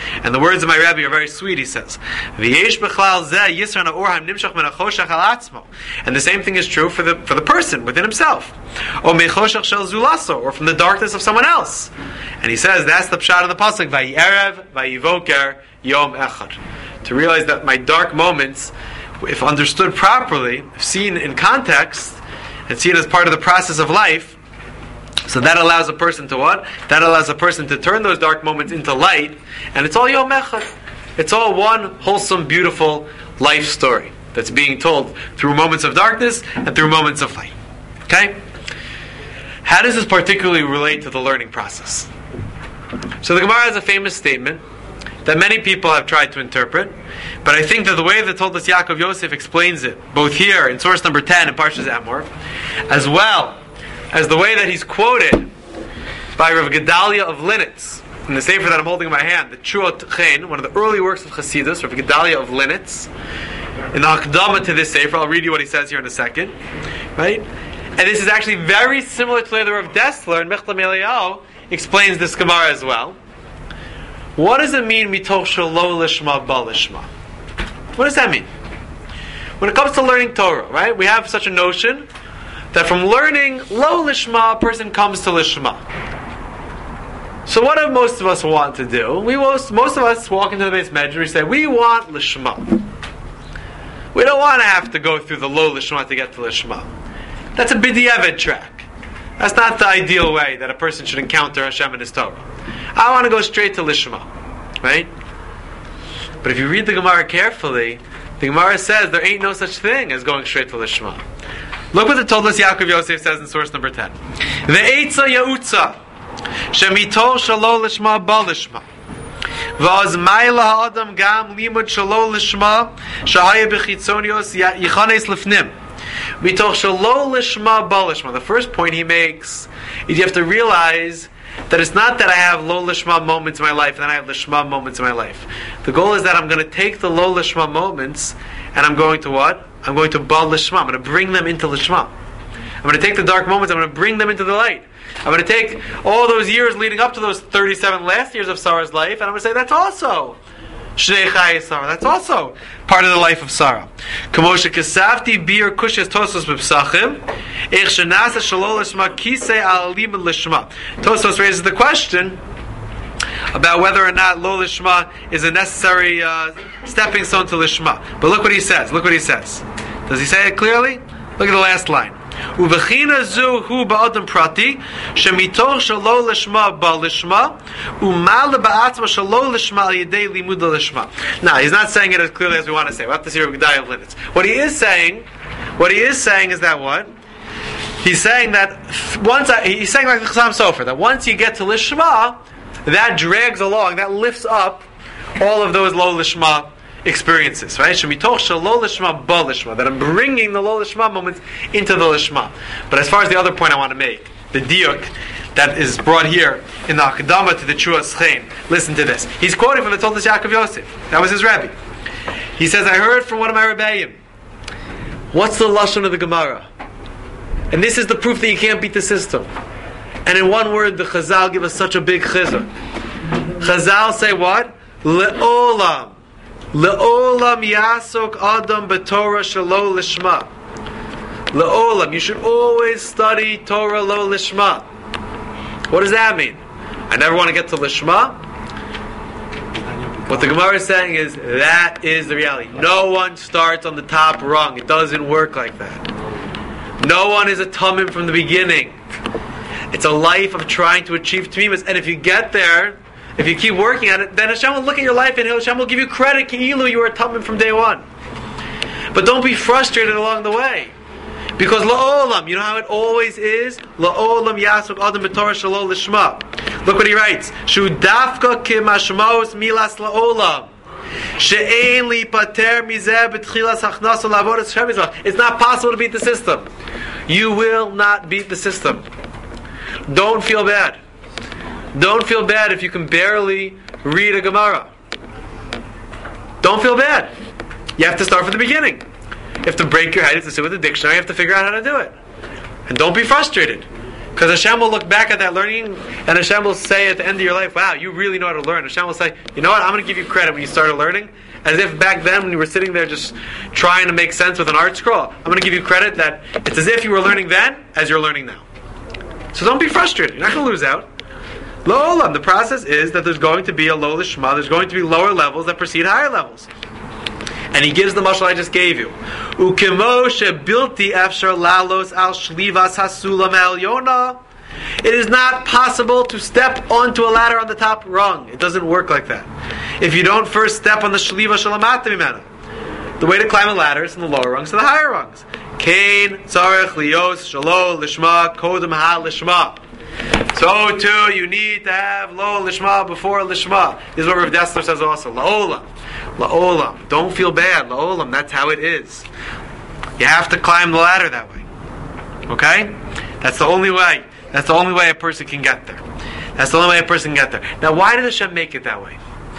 Speaker 1: And the words of my Rebbe are very sweet, he says. V'yesh b'chlal zeh yisran ha'orheim nimshach min ha'choshech al atzmo. And the same thing is true for the for the person within himself. Or mechoshech shel zulaso, or from the darkness of someone else. And he says, that's the pshat of the pasuk, Vayerev, Vayivoker, Yom Echad. To realize that my dark moments, if understood properly, if seen in context, and seen as part of the process of life, so that allows a person to what? That allows a person to turn those dark moments into light, and it's all Yom Echad. It's all one wholesome, beautiful life story that's being told through moments of darkness and through moments of light. Okay? How does this particularly relate to the learning process? So the Gemara has a famous statement that many people have tried to interpret, but I think that the way that Toldos Yaakov Yosef explains it, both here in source number ten in Parshas Emor, as well as the way that he's quoted by Rav Gedalia of Linitz, in the sefer that I'm holding in my hand, the Tzuot Chen, one of the early works of Chassidus, Rav Gedalia of Linitz, in the Hakdama to this sefer, I'll read you what he says here in a second, right? And this is actually very similar to the way that Rav Dessler in Mechlam Eliyahu explains this Gemara as well. What does it mean, mitoch shelo lishma ba lishma? What does that mean? When it comes to learning Torah, right? We have such a notion that from learning lo lishma, a person comes to lishma. So what do most of us want to do? We most, most of us walk into the base medrash and we say, we want lishma. We don't want to have to go through the lo lishma to get to lishma. That's a b'diavad track. That's not the ideal way that a person should encounter Hashem and His Torah. I want to go straight to Lishma, right? But if you read the Gemara carefully, the Gemara says there ain't no such thing as going straight to Lishma. Look what the Toldos Yaakov Yosef says in source number ten. Ve'etza ya'utza shemitol shalo lishma ba lishma v'az ma'ila ha'adam gam limud shalo lishma shahaya b'chitzonios yichanes lifnim. The first point he makes is you have to realize that it's not that I have low lishma moments in my life and then I have lishma moments in my life. The goal is that I'm going to take the low lishma moments and I'm going to what? I'm going to bal lishma. I'm going to bring them into lishma. I'm going to take the dark moments, I'm going to bring them into the light. I'm going to take all those years leading up to those thirty-seven last years of Sarah's life and I'm going to say that's also Shnei Chayei Sarah. That's also part of the life of Sarah. Kamosha Kesafti Bir Kushas Tosos B'Psachim Eich Shenasa Shalol Lishma Kisei Alim Lishma. Tosos raises the question about whether or not Lo Lishma is a necessary uh, stepping stone to Lishma. But look what he says. Look what he says. Does he say it clearly? Look at the last line. Uvechina zu hu ba'adam prati shemitoch shalo lishma ba lishma umal ba'atzma shalo lishma al yedei limud lishma. Now he's not saying it as clearly as we want to say. We'll have to see Rav Gedalia of Linitz. What he is saying, what he is saying is that what he's saying that once I, he's saying like the Chassam Sofer that once you get to lishma, that drags along, that lifts up all of those lo lishma experiences, right? Shemitoch shelo lishma ba lishma, that I'm bringing the lo lishma moments into the lishma. But as far as the other point I want to make, the diuk that is brought here in the Akdama to the Tzuot Chen, listen to this. He's quoting from the Toldos Yaakov Yosef. That was his Rebbe. He says, I heard from one of my Rebbeim. What's the lashon of the Gemara? And this is the proof that you can't beat the system. And in one word, the Chazal give us such a big chizuk. Chazal say what? Le'olam. Le'olam yasok adam b'Torah shelo lishma. Le'olam, you should always study Torah lo lishma. What does that mean? I never want to get to lishma. What the Gemara is saying is that is the reality. No one starts on the top rung. It doesn't work like that. No one is a tamim from the beginning. It's a life of trying to achieve tamimus, and if you get there, if you keep working at it, then Hashem will look at your life and Hashem will give you credit. Ki'ilu, you were a tamim from day one. But don't be frustrated along the way. Because la'olam, you know how it always is? La'olam yasuk adam b'Torah shelo lishma. Look what he writes. Shu dafka kimashmaos milas la'olam. She'ein li pater mizeh b'tchilas hachnaso la'avodas Hashem Yisrael. It's not possible to beat the system. You will not beat the system. Don't feel bad. Don't feel bad if you can barely read a Gemara. Don't feel bad. You have to start from the beginning. You have to break your head. You have to sit with the dictionary. You have to figure out how to do it. And don't be frustrated. Because Hashem will look back at that learning, and Hashem will say at the end of your life, wow, you really know how to learn. Hashem will say, you know what, I'm going to give you credit when you started learning. As if back then when you were sitting there just trying to make sense with an art scroll, I'm going to give you credit that it's as if you were learning then as you're learning now. So don't be frustrated. You're not going to lose out. Lo olam. The process is that there's going to be a lo lishma. There's going to be lower levels that precede higher levels. And he gives the mashal I just gave you. Ukemo shebilti efshar lalos al shlivas hasulam elyona. It is not possible to step onto a ladder on the top rung. It doesn't work like that. If you don't first step on the shliva shalamata mimena. The way to climb a ladder is from the lower rungs to the higher rungs. Kain tzarech lios shalo lishma kodem ha lishma. So too, you need to have lo lishma before lishma. This is what Rav Dessler says also. La'olam. La'olam. Don't feel bad. La'olam. That's how it is. You have to climb the ladder that way. Okay? That's the only way. That's the only way a person can get there. That's the only way a person can get there. Now, why did Hashem make it that way?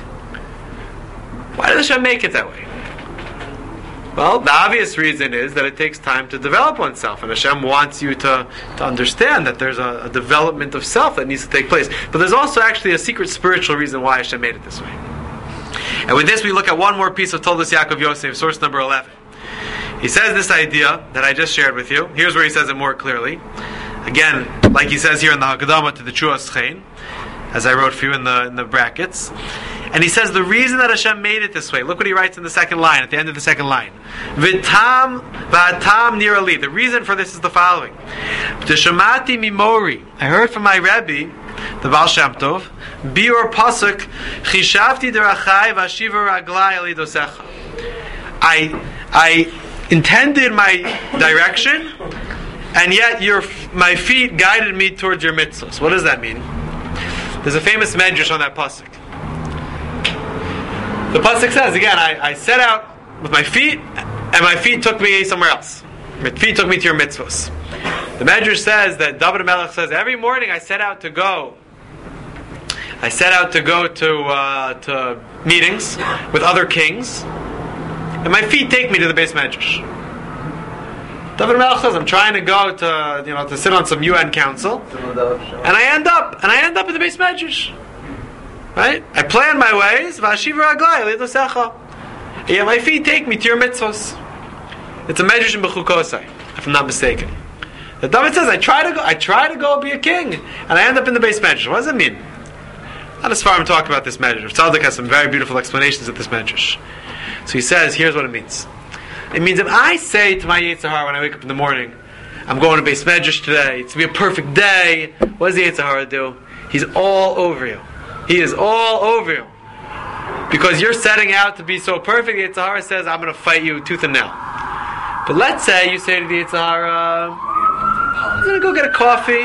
Speaker 1: Why did Hashem make it that way? Well, the obvious reason is that it takes time to develop oneself, and Hashem wants you to, to understand that there's a, a development of self that needs to take place. But there's also actually a secret spiritual reason why Hashem made it this way. And with this, we look at one more piece of Toldos Yaakov Yosef, source number eleven. He says this idea that I just shared with you. Here's where he says it more clearly. Again, like he says here in the Haggadah to the Chuas Chen, as I wrote for you in the in the brackets. And he says the reason that Hashem made it this way, look what he writes in the second line, at the end of the second line. V'tam v'atam nirali. The reason for this is the following. T'shamati mimori. I heard from my Rebbe, the Baal Shem Tov, biur pasuk, chishavti derachai v'ashiva raglai alidosecha. I, I intended my direction, and yet your my feet guided me towards your mitzvahs. What does that mean? There's a famous medrash on that pasuk. The pasuk says again, I, I set out with my feet, and my feet took me somewhere else. My feet took me to your mitzvahs. The medrash says that David Melech says every morning I set out to go. I set out to go to uh, to meetings with other kings, and my feet take me to the Beis Medrash. David Melech says I'm trying to go to you know to sit on some U N council, and I end up and I end up in the Beis Medrash. Right? I plan my ways. V'ashiva raglai lidosecha. Yeah, my feet take me to your mitzvahs. It's a medrash in Bechukosai, if I'm not mistaken. The David says I try to go. I try to go be a king, and I end up in the Beis Medrash. What does it mean? Not as far I'm talking about this medrash. Tzaddik has some very beautiful explanations of this medrash. So he says, here's what it means. It means if I say to my Yetzer Hara when I wake up in the morning, I'm going to Beis Medrash today. It's going to be a perfect day. What does the Yetzer Hara do? He's all over you. He is all over you. Because you're setting out to be so perfect, the Yetzer Hara says, I'm going to fight you tooth and nail. But let's say you say to the Yetzer Hara, I'm going to go get a coffee,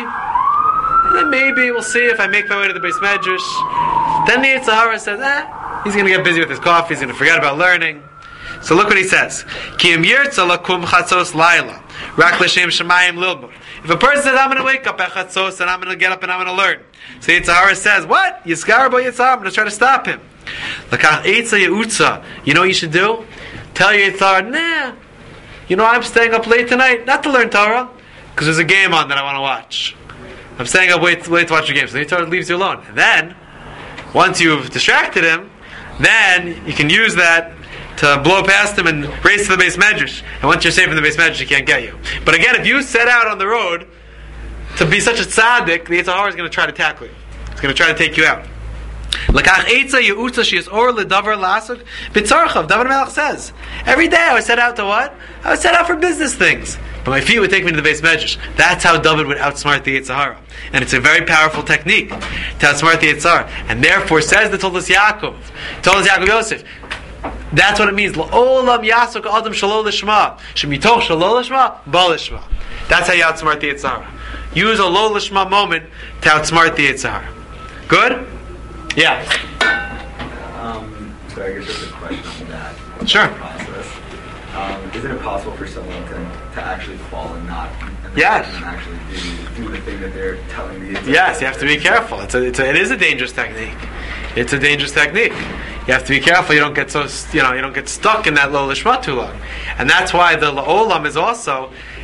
Speaker 1: and then maybe we'll see if I make my way to the Beis Medrash. Then the Yetzer Hara says, eh, he's going to get busy with his coffee, he's going to forget about learning. So look what he says. Ki im yirtza lakum chatzos laila, rak l'shem shemayim lilbud. If a person says, I'm going to wake up at chatzos, and I'm going to get up and I'm going to learn. So Yetzer Hara says, what? Yiskar bo Yetzer Hara, I'm going to try to stop him. Lakach eitza yeutza. You know what you should do? Tell your Yetzer Hara, nah, you know I'm staying up late tonight, not to learn Torah, because there's a game on that I want to watch. I'm staying up late, late to watch the game. So the Yetzer Hara leaves you alone. And then, once you've distracted him, then you can use that to blow past him and race to the Beis Medrash. And once you're safe in the Beis Medrash, he can't get you. But again, if you set out on the road to be such a tzaddik, the Yetzer Hara is going to try to tackle you. It's going to try to take you out. Lakach eitza yeutza sheis or ledavar lasuk b'tzarchav. David Melech says, every day I would set out to what? I would set out for business things. But my feet would take me to the Beis Medrash. That's how David would outsmart the Yetzer Hara. And it's a very powerful technique to outsmart the Yetzer Hara. And therefore, says the Toldos Yaakov, Toldos Yaakov Yosef, that's what it means. La'olam yasuk adam shalol lishma. Shemitoch shalol lishma, ba lishma. That's how you outsmart the Yetzer Hara. Use a lo lishma moment to outsmart the Yetzer Hara. Good? Yeah.
Speaker 6: Um, so I guess just a question on that.
Speaker 1: Sure.
Speaker 6: Process. Um, is it possible for someone to, to actually fall and not and
Speaker 1: yes.
Speaker 6: and actually do, do the thing that they're telling me?
Speaker 1: Yes, you have to be careful. It's a, it's a, it is a dangerous technique. It's a dangerous technique. You have to be careful. You don't get so you know you don't get stuck in that lo lishma too long, and that's why the la'olam is also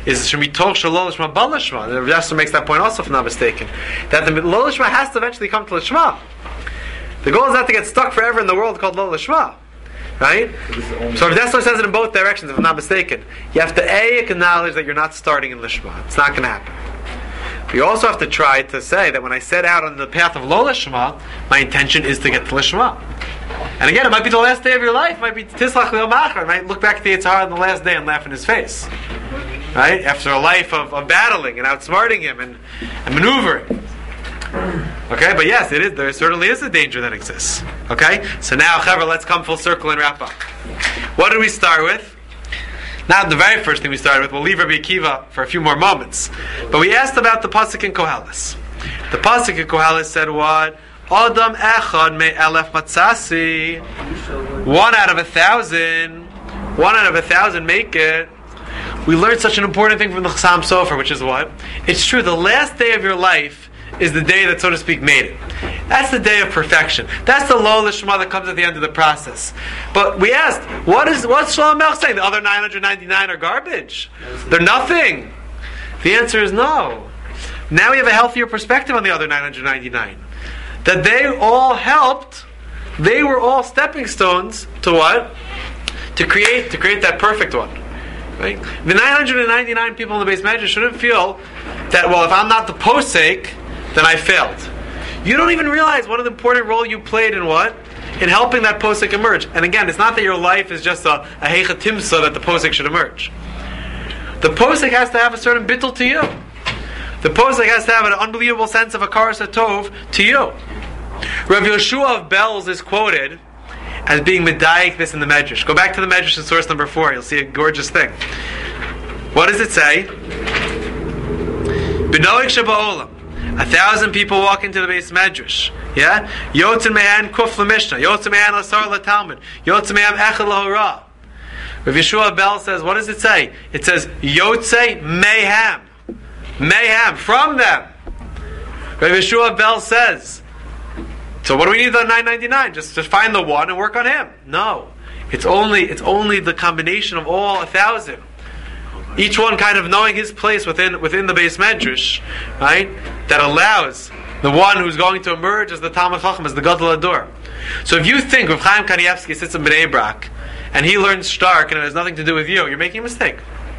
Speaker 1: is Shemitoch Shalol Lishma Bal Lishma. The Rav Yasser makes that point also, if I'm not mistaken, that the Lo Lishma has to eventually come to Lishma. The goal is not to get stuck forever in the world called Lo Lishma. Right? So Rav Yasser says it in both directions, if I'm not mistaken. You have to A, acknowledge that you're not starting in Lishma. It's not going to happen. But you also have to try to say that when I set out on the path of Lo Lishma, my intention is to get to Lishma. And again, it might be the last day of your life. It might be Tislach Lil Machar. It might look back at the Yitzhar on the last day and laugh in his face. Right? After a life of, of battling and outsmarting him and, and maneuvering. Okay, but yes, it is. There certainly is a danger that exists. Okay, so now, Chaver, let's come full circle and wrap up. What did we start with? Not the very first thing we started with. We'll leave Rabbi Akiva for a few more moments. But we asked about the pasuk in Koheles. The pasuk in Koheles said what? Adam echad me elef matzasi. One out of a thousand. One out of a thousand make it. We learned such an important thing from the Chassam Sofer, which is what? It's true, the last day of your life is the day that, so to speak, made it. That's the day of perfection. That's the Lo Lishma that comes at the end of the process. But we asked, what is what's Shlomo Melech saying? The other nine hundred ninety-nine are garbage. They're nothing. The answer is no. Now we have a healthier perspective on the other nine hundred ninety-nine. That they all helped, they were all stepping stones to what? To create to create that perfect one. Right? The nine hundred ninety-nine people in the Beis Medrash shouldn't feel that, well, if I'm not the posek, then I failed. You don't even realize what an important role you played in what? In helping that posek emerge. And again, it's not that your life is just a, a heicha timsa that the posek should emerge. The posek has to have a certain bittul to you. The posek has to have an unbelievable sense of a karas hatov to you. Rav Yoshua of Belz is quoted as being medayik this in the Medrash. Go back to the Medrash in source number four. You'll see a gorgeous thing. What does it say? B'noik sheba'olam. A thousand people walk into the Beis Medrash. Yeah? Yotzim me'an kuf l'mishnah. Yotzim me'an l'sar l'talmud. Yotzim me'an echad l'hora. Rav Yeshua Bel says, what does it say? It says, Yotzei mayhem. Mayhem. From them. Rav Yeshua Bel says, so what do we need the nine ninety-nine? Just, just find the one and work on him. No. It's only, it's only the combination of all a thousand. Each one kind of knowing his place within within the Beis Medrash, right? That allows the one who's going to emerge as the Talmid Chacham, as the Gadol Ador. So if you think Rav Chaim Kanievsky sits in Bnei Brak and he learns Stark and it has nothing to do with you, you're making a mistake.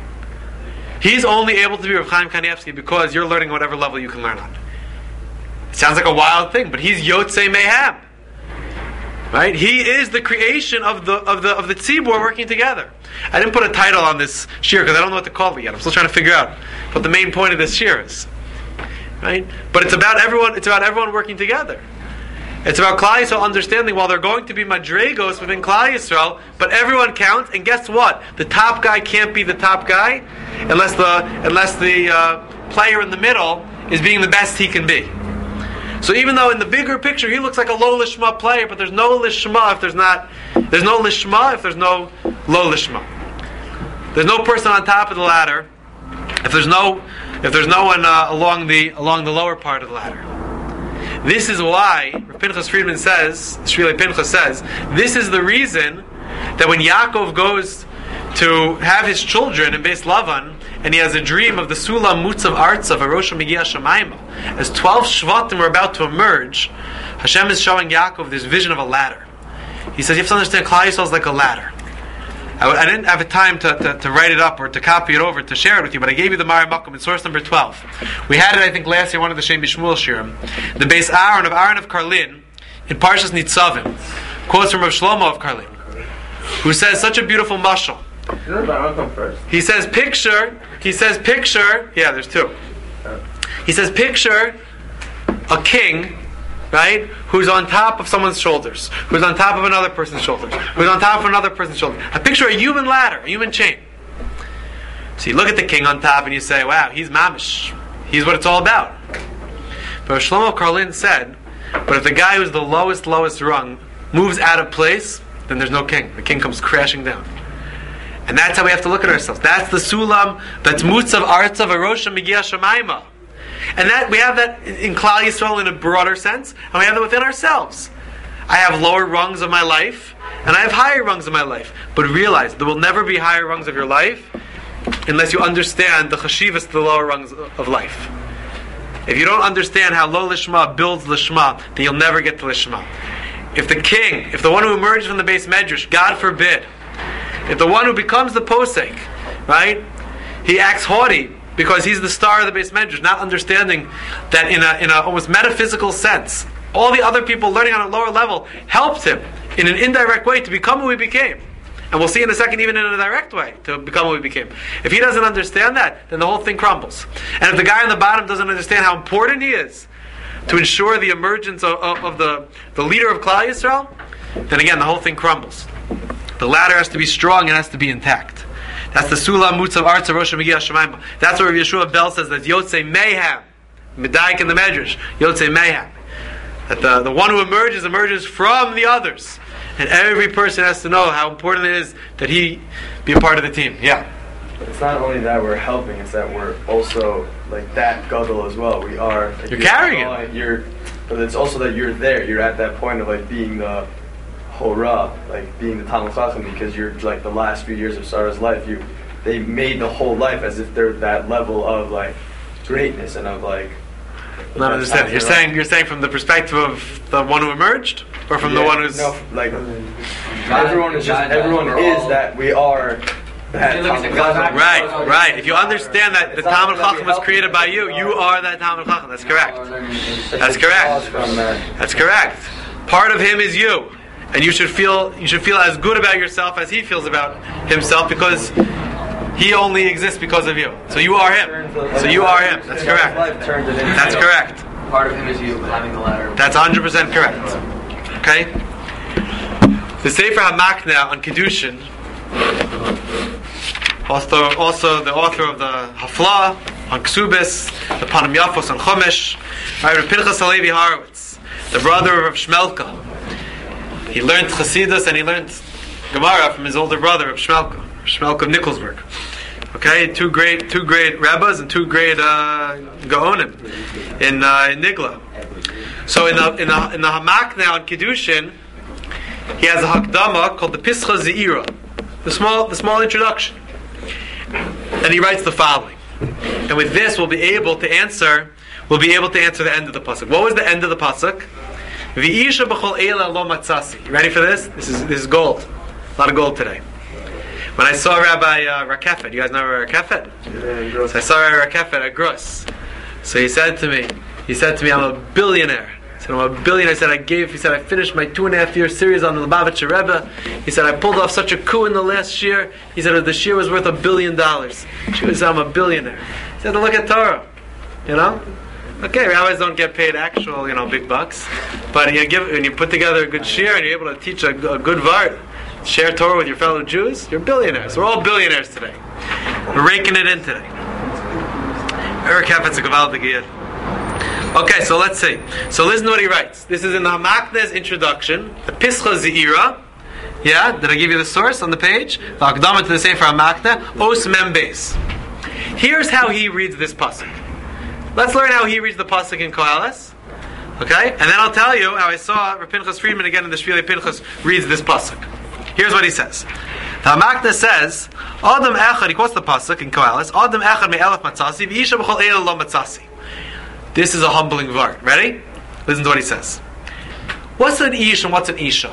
Speaker 1: He's only able to be Rav Chaim Kanievsky because you're learning whatever level you can learn on. It sounds like a wild thing, but he's Yotzei Mayhem. Right? He is the creation of the of the of the tzibur working together. I didn't put a title on this shir because I don't know what to call it yet. I'm still trying to figure out what the main point of this shir is. Right? But it's about everyone. It's about everyone working together. It's about Klal Yisrael understanding while they're going to be madregos within Klal Yisrael, but everyone counts. And guess what? The top guy can't be the top guy unless the unless the uh, player in the middle is being the best he can be. So even though in the bigger picture he looks like a low lishma player, but there's no lishma if there's not there's no lishma if there's no low lishma. There's no person on top of the ladder if there's no if there's no one uh, along the along the lower part of the ladder. This is why Pinchas Friedman says, Shrilei Pinchas says, this is the reason that when Yaakov goes to have his children in Beis Lavan, and he has a dream of the Sulam Mutzav Artzav Arosha Megia Shamayma, as twelve Shvatim are about to emerge, Hashem is showing Yaakov this vision of a ladder. He says, you have to understand, Klal Yisrael is like a ladder. I, I didn't have a time to, to, to write it up or to copy it over to share it with you, but I gave you the Mari Makom in source number twelve. We had it, I think, last year, one of the Shem Bishmuel Shirim. The Beis Aaron of Aaron of Karlin, in Parshas Nitzavim, quotes from Rav Shlomo of Karlin, who says such a beautiful mashal. He says, picture, he says, picture, yeah, there's two. He says, picture a king, right, who's on top of someone's shoulders, who's on top of another person's shoulders, who's on top of another person's shoulders. I picture a human ladder, a human chain. So you look at the king on top and you say, wow, he's mamish. He's what it's all about. But Shlomo Karlin said, but if the guy who's the lowest, lowest rung moves out of place, then there's no king. The king comes crashing down. And that's how we have to look at ourselves. That's the sulam, that's mutzav artzav arosha megia shamayma. And that we have that in Klal Yisrael in a broader sense, and we have that within ourselves. I have lower rungs of my life, and I have higher rungs of my life. But realize there will never be higher rungs of your life unless you understand the chashivas, the lower rungs of life. If you don't understand how lo lishma builds lishma, then you'll never get to lishma. If the king, if the one who emerges from the base medrash, God forbid, if the one who becomes the posek, right, he acts haughty because he's the star of the base medrash, not understanding that in a in a almost metaphysical sense, all the other people learning on a lower level helped him in an indirect way to become who he became. And we'll see in a second, even in a direct way, to become who he became. If he doesn't understand that, then the whole thing crumbles. And if the guy on the bottom doesn't understand how important he is to ensure the emergence of, of, of the, the leader of Klal Yisrael, then again, the whole thing crumbles. The ladder has to be strong and has to be intact. That's the Sulam Mutzav Arza Rosh Megiah Shemaim. That's where Yeshua Bel says that Yotzei Mayhem, Medaik in the Medrash, Yotzei Mayhem. That the, the one who emerges, emerges from the others. And every person has to know how important it is that he be a part of the team. Yeah.
Speaker 7: But it's not only that we're helping; it's that we're also like that gadol as well. We are. Like,
Speaker 1: you're, you're carrying
Speaker 7: it.
Speaker 1: it.
Speaker 7: You're, but it's also that you're there. You're at that point of like being the hora, like being the Talmud Chacham, because you're like the last few years of Sarah's life. You, they made the whole life as if they're that level of like greatness and of like.
Speaker 1: Not understand. You're saying you're saying from the perspective of the one who emerged, or from
Speaker 7: yeah,
Speaker 1: the one who's
Speaker 7: no, like everyone is just everyone is that we are. That
Speaker 1: right, right. If you understand that the Talmud Chacham was created by you, you are that Talmud Chacham. That's correct. That's correct. That's correct. Part of him is you, and you should feel you should feel as good about yourself as he feels about himself, because he only exists because of you. So you are him. So you are him. That's correct. That's correct.
Speaker 2: Part of him is you climbing the ladder.
Speaker 1: That's one hundred percent correct. Okay? The Sefer HaMakna on Kedushin, also, also the author of the Hafla on Ksubis, the Panim Yafos on Chumash, right, Rav Pinchas Halevi Horowitz, the brother of Shmelka. He learned Chassidus and he learned Gemara from his older brother, Rav Shmelka. Shmelk of Nikolsburg. Okay, two great, two great rabbis and two great uh, gaonim in uh, in Nigla. So in the in the in the Hamak now in Kedushin, he has a hakdama called the Pischa Zeira, the small the small introduction, and he writes the following. And with this, we'll be able to answer. We'll be able to answer the end of the pasuk. What was the end of the pasuk? V'isha b'chol eila lo matzasi. You ready for this? This is this is gold. A lot of gold today. When I saw Rabbi uh, Rakefet, you guys know Rabbi Rakefet? Yeah, so I saw Rabbi Rakefet at Grus. So he said to me, he said to me, I'm a billionaire. He said, I'm a billionaire. He said, I gave, he said, I finished my two and a half year series on the Lubavitcher Rebbe. He said, I pulled off such a coup in the last year. He said, the year was worth a billion dollars. She said, I'm a billionaire. He said, look at Torah. You know? Okay, rabbis don't get paid actual, you know, big bucks. But you give, when you put together a good shir and you're able to teach a, a good vart, share Torah with your fellow Jews, you're billionaires. We're all billionaires today. We're raking it in today. Eric Heffet's a gewaltige Yid. Okay, so let's see. So listen to what he writes. This is in the Hamakna's introduction, the Pischa Zeira. Yeah, did I give you the source on the page? The Akdama to the Sefer Hamakna, Os Mem Beis. Here's how he reads this pasuk. Let's learn how he reads the pasuk in Koheles. Okay, and then I'll tell you how I saw Rav Pinchas Friedman again in the Shvili Pinchas reads this pasuk. Here's what he says. The Hamakna says, Adam Echad, he quotes the pasuk in Koheles, Adam Echad me'elef matzasi, v'isha b'chol eila lo matzasi. This is a humbling vart. Ready? Listen to what he says. What's an ish and what's an isha?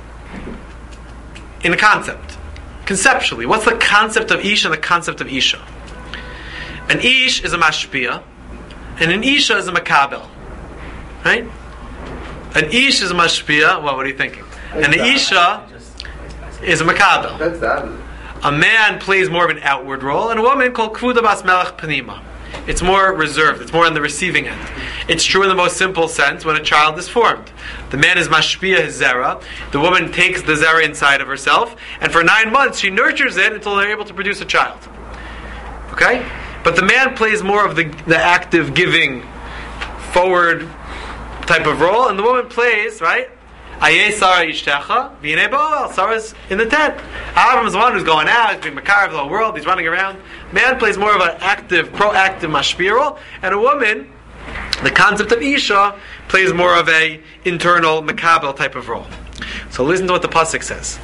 Speaker 1: In the concept. Conceptually, what's the concept of ish and the concept of isha? An ish is a mashpia, and an isha is a makabel. Right? An ish is a mashpia. Well, what are you thinking? And an isha is a makabel.
Speaker 5: That's that.
Speaker 1: A man plays more of an outward role, and a woman called kvuda bas melech panima. It's more reserved. It's more on the receiving end. It's true in the most simple sense when a child is formed. The man is mashpia his zera. The woman takes the zera inside of herself, and for nine months she nurtures it until they're able to produce a child. Okay? But the man plays more of the, the active, giving, forward type of role, and the woman plays, right? Ayeh Sarah Ishtecha, V'inei Bo'el. Sarah's in the tent. Avram is the one who's going out, he's being Makar of the whole world, he's running around. Man plays more of an active, proactive mashpia role, and a woman, the concept of Isha, plays more of a internal Makabel type of role. So listen to what the pasuk says.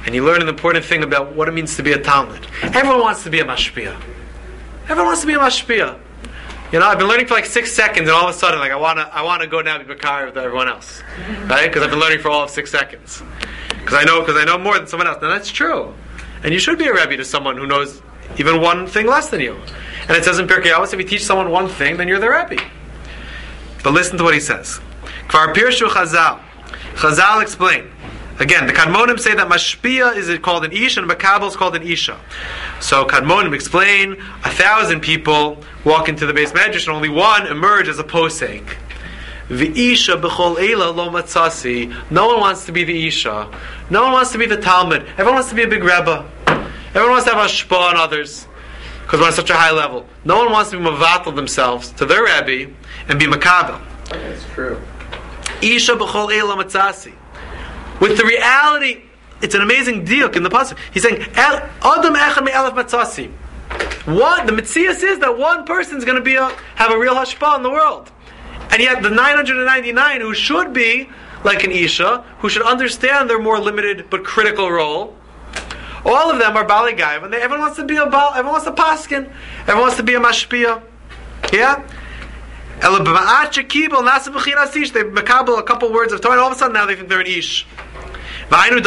Speaker 1: and you learn an important thing about what it means to be a Talmud. Everyone wants to be a mashpia. Everyone wants to be a mashpia. You know, I've been learning for like six seconds, and all of a sudden, like I wanna, I wanna go now be bakar with everyone else, right? Because I've been learning for all of six seconds. Because I know, because I know more than someone else. Now that's true, and you should be a rebbe to someone who knows even one thing less than you. And it says in Pirkei Avos, if you teach someone one thing, then you're the rebbe. But listen to what he says. Kvar Pirshu Chazal. Chazal explain. Again, the Kadmonim say that Mashpia is called an Isha and Makabel is called an Isha. So Kadmonim explain, a thousand people walk into the Beis Medrash and only one emerge as a posek. V'Isha b'chol eila lo matzasi. No one wants to be the Isha. No one wants to be the Talmud. Everyone wants to be a big Rebbe. Everyone wants to have a shpah on others because we're on such a high level. No one wants to be mavatal themselves to their Rebbe and be Makabel.
Speaker 5: That's true.
Speaker 1: Isha b'chol eila matzasi. With the reality, it's an amazing diuk in the pasuk. He's saying, "Adam echad me'elef matzasi." What the mitzias is that one person is going to be a, have a real hashpah in the world, and yet the nine hundred ninety-nine who should be like an isha, who should understand their more limited but critical role, all of them are bali gaiv, and they, everyone wants to be a bal, everyone wants to paskin, everyone wants to be a mashpia, yeah. They makabel a couple words of Torah, and all of a sudden now they think they're an ish. Right? Who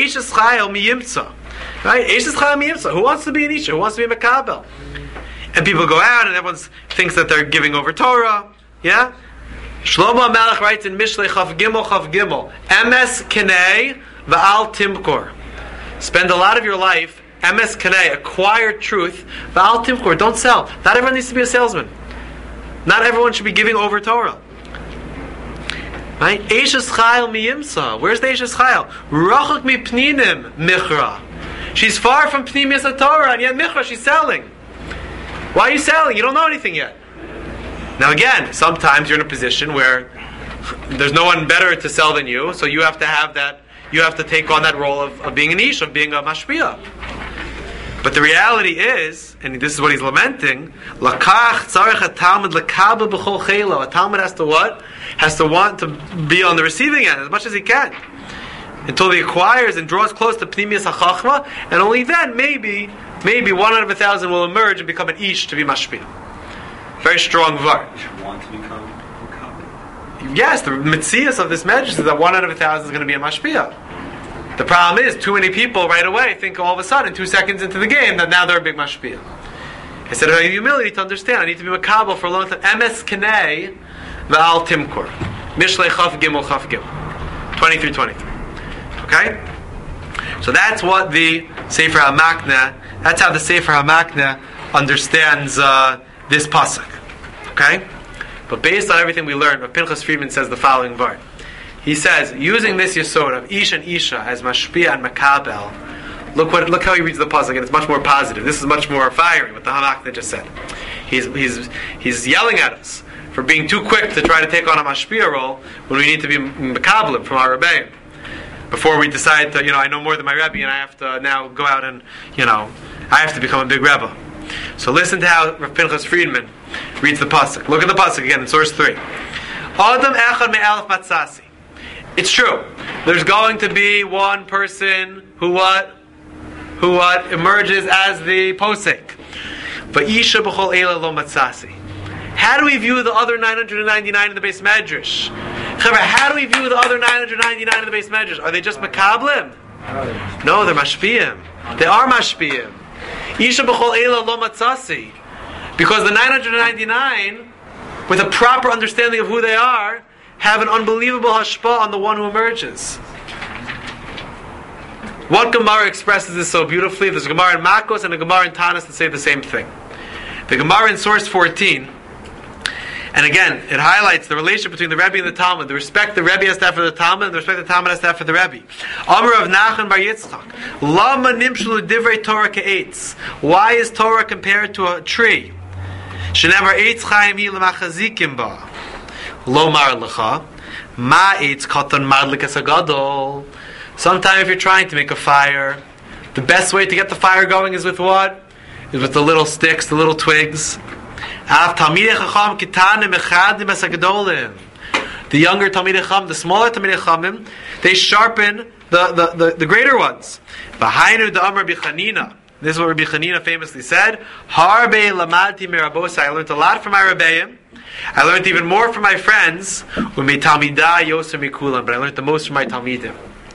Speaker 1: wants to be an ish? Who wants to be a makabel? And people go out, and everyone thinks that they're giving over Torah. Yeah. Shlomo HaMelech writes in Mishlei Chav Gimel Chav Gimel, Emes Kenei Va'al Timkor. Spend a lot of your life, Emes Kenei, acquire truth, Va'al Timkor. Don't sell. Not everyone needs to be a salesman. Not everyone should be giving over Torah. Right? Eishes Chayil miyimsa. Where's the Eishes Chayil? Rachuk mi pninim michra. She's far from pnimius Torah, and yet michra she's selling. Why are you selling? You don't know anything yet. Now again, sometimes you're in a position where there's no one better to sell than you, so you have to have that. You have to take on that role of, of being an ish, of being a mashpia. But the reality is, and this is what he's lamenting, Lakach tzarech a Talmud lekaba b'chol chelo. A Talmud has to what? Has to want to be on the receiving end as much as he can, until he acquires and draws close to Pnimius HaChachma, and only then maybe, maybe one out of a thousand will emerge and become an ish to be mashpia. Very strong var.
Speaker 4: You should want to become Makabel.
Speaker 1: Yes, the mitzias of this message is that one out of a thousand is going to be a mashpia. The problem is, too many people right away think all of a sudden, two seconds into the game, that now they're a big mashpia. Instead of having humility to understand, I need to be makabel for a long time. Emes Kenei Va'al Timkor. Mishlei Chaf Gimel Chaf Gimel. twenty-three twenty-three. Okay? So that's what the Sefer HaMakneh, that's how the Sefer HaMakneh understands uh, this pasuk. Okay? But based on everything we learned, Pinchas Friedman says the following word. He says, using this yesod of ish and isha as mashpia and makabel, look what look how he reads the pasuk, and it's much more positive. This is much more fiery, what the HaMakneh just said. He's he's he's yelling at us for being too quick to try to take on a mashpia role when we need to be makabelim from our rebbeim. Before we decide to, you know, I know more than my rebbe, and I have to now go out and, you know, I have to become a big rebbe. So listen to how Rav Pinchas Friedman reads the pasuk. Look at the pasuk again in source three. Adam echad me'alef matzasi. It's true. There's going to be one person who what? Who what? Emerges as the posek. Va'isha b'chol eila lo matzasi. How do we view the other nine hundred ninety-nine in the Beis Medrash? How do we view the other nine hundred ninety-nine in the Beis Medrash? Are they just makablim? No, they're mashpiyim. They are mashpiyim. Isha b'chol eila lo matzasi. Because the nine hundred ninety-nine, with a proper understanding of who they are, have an unbelievable hashpah on the one who emerges. What Gemara expresses this so beautifully? There's a Gemara in Makos and a Gemara in Tanis that say the same thing. The Gemara in source fourteen, and again, it highlights the relationship between the Rebbe and the Talmud, the respect the Rebbe has to have for the Talmud, and the respect the Talmud has to have for the Rebbe. Amar of Nachman bar Yitzchak, Lama nimshlu divrei Torah ke'etz. Why is Torah compared to a tree? Shenevar eitz chayim hi l'machazikim ba. Lo mar lecha, ma eitz katan madlikas agadol. Sometime if you're trying to make a fire, the best way to get the fire going is with what? Is with the little sticks, the little twigs. The younger Talmidei Chacham, the smaller Talmidei Chachamim, they sharpen the, the, the, the greater ones. V'hainu da'amar b'chanina. This is what Rabbi Chanina famously said. Harbe lamadti mirabosai. I learned a lot from my Rebbeim. I learned even more from my friends. Umi talmida yoser mikulam. But I learned the most from my talmidim.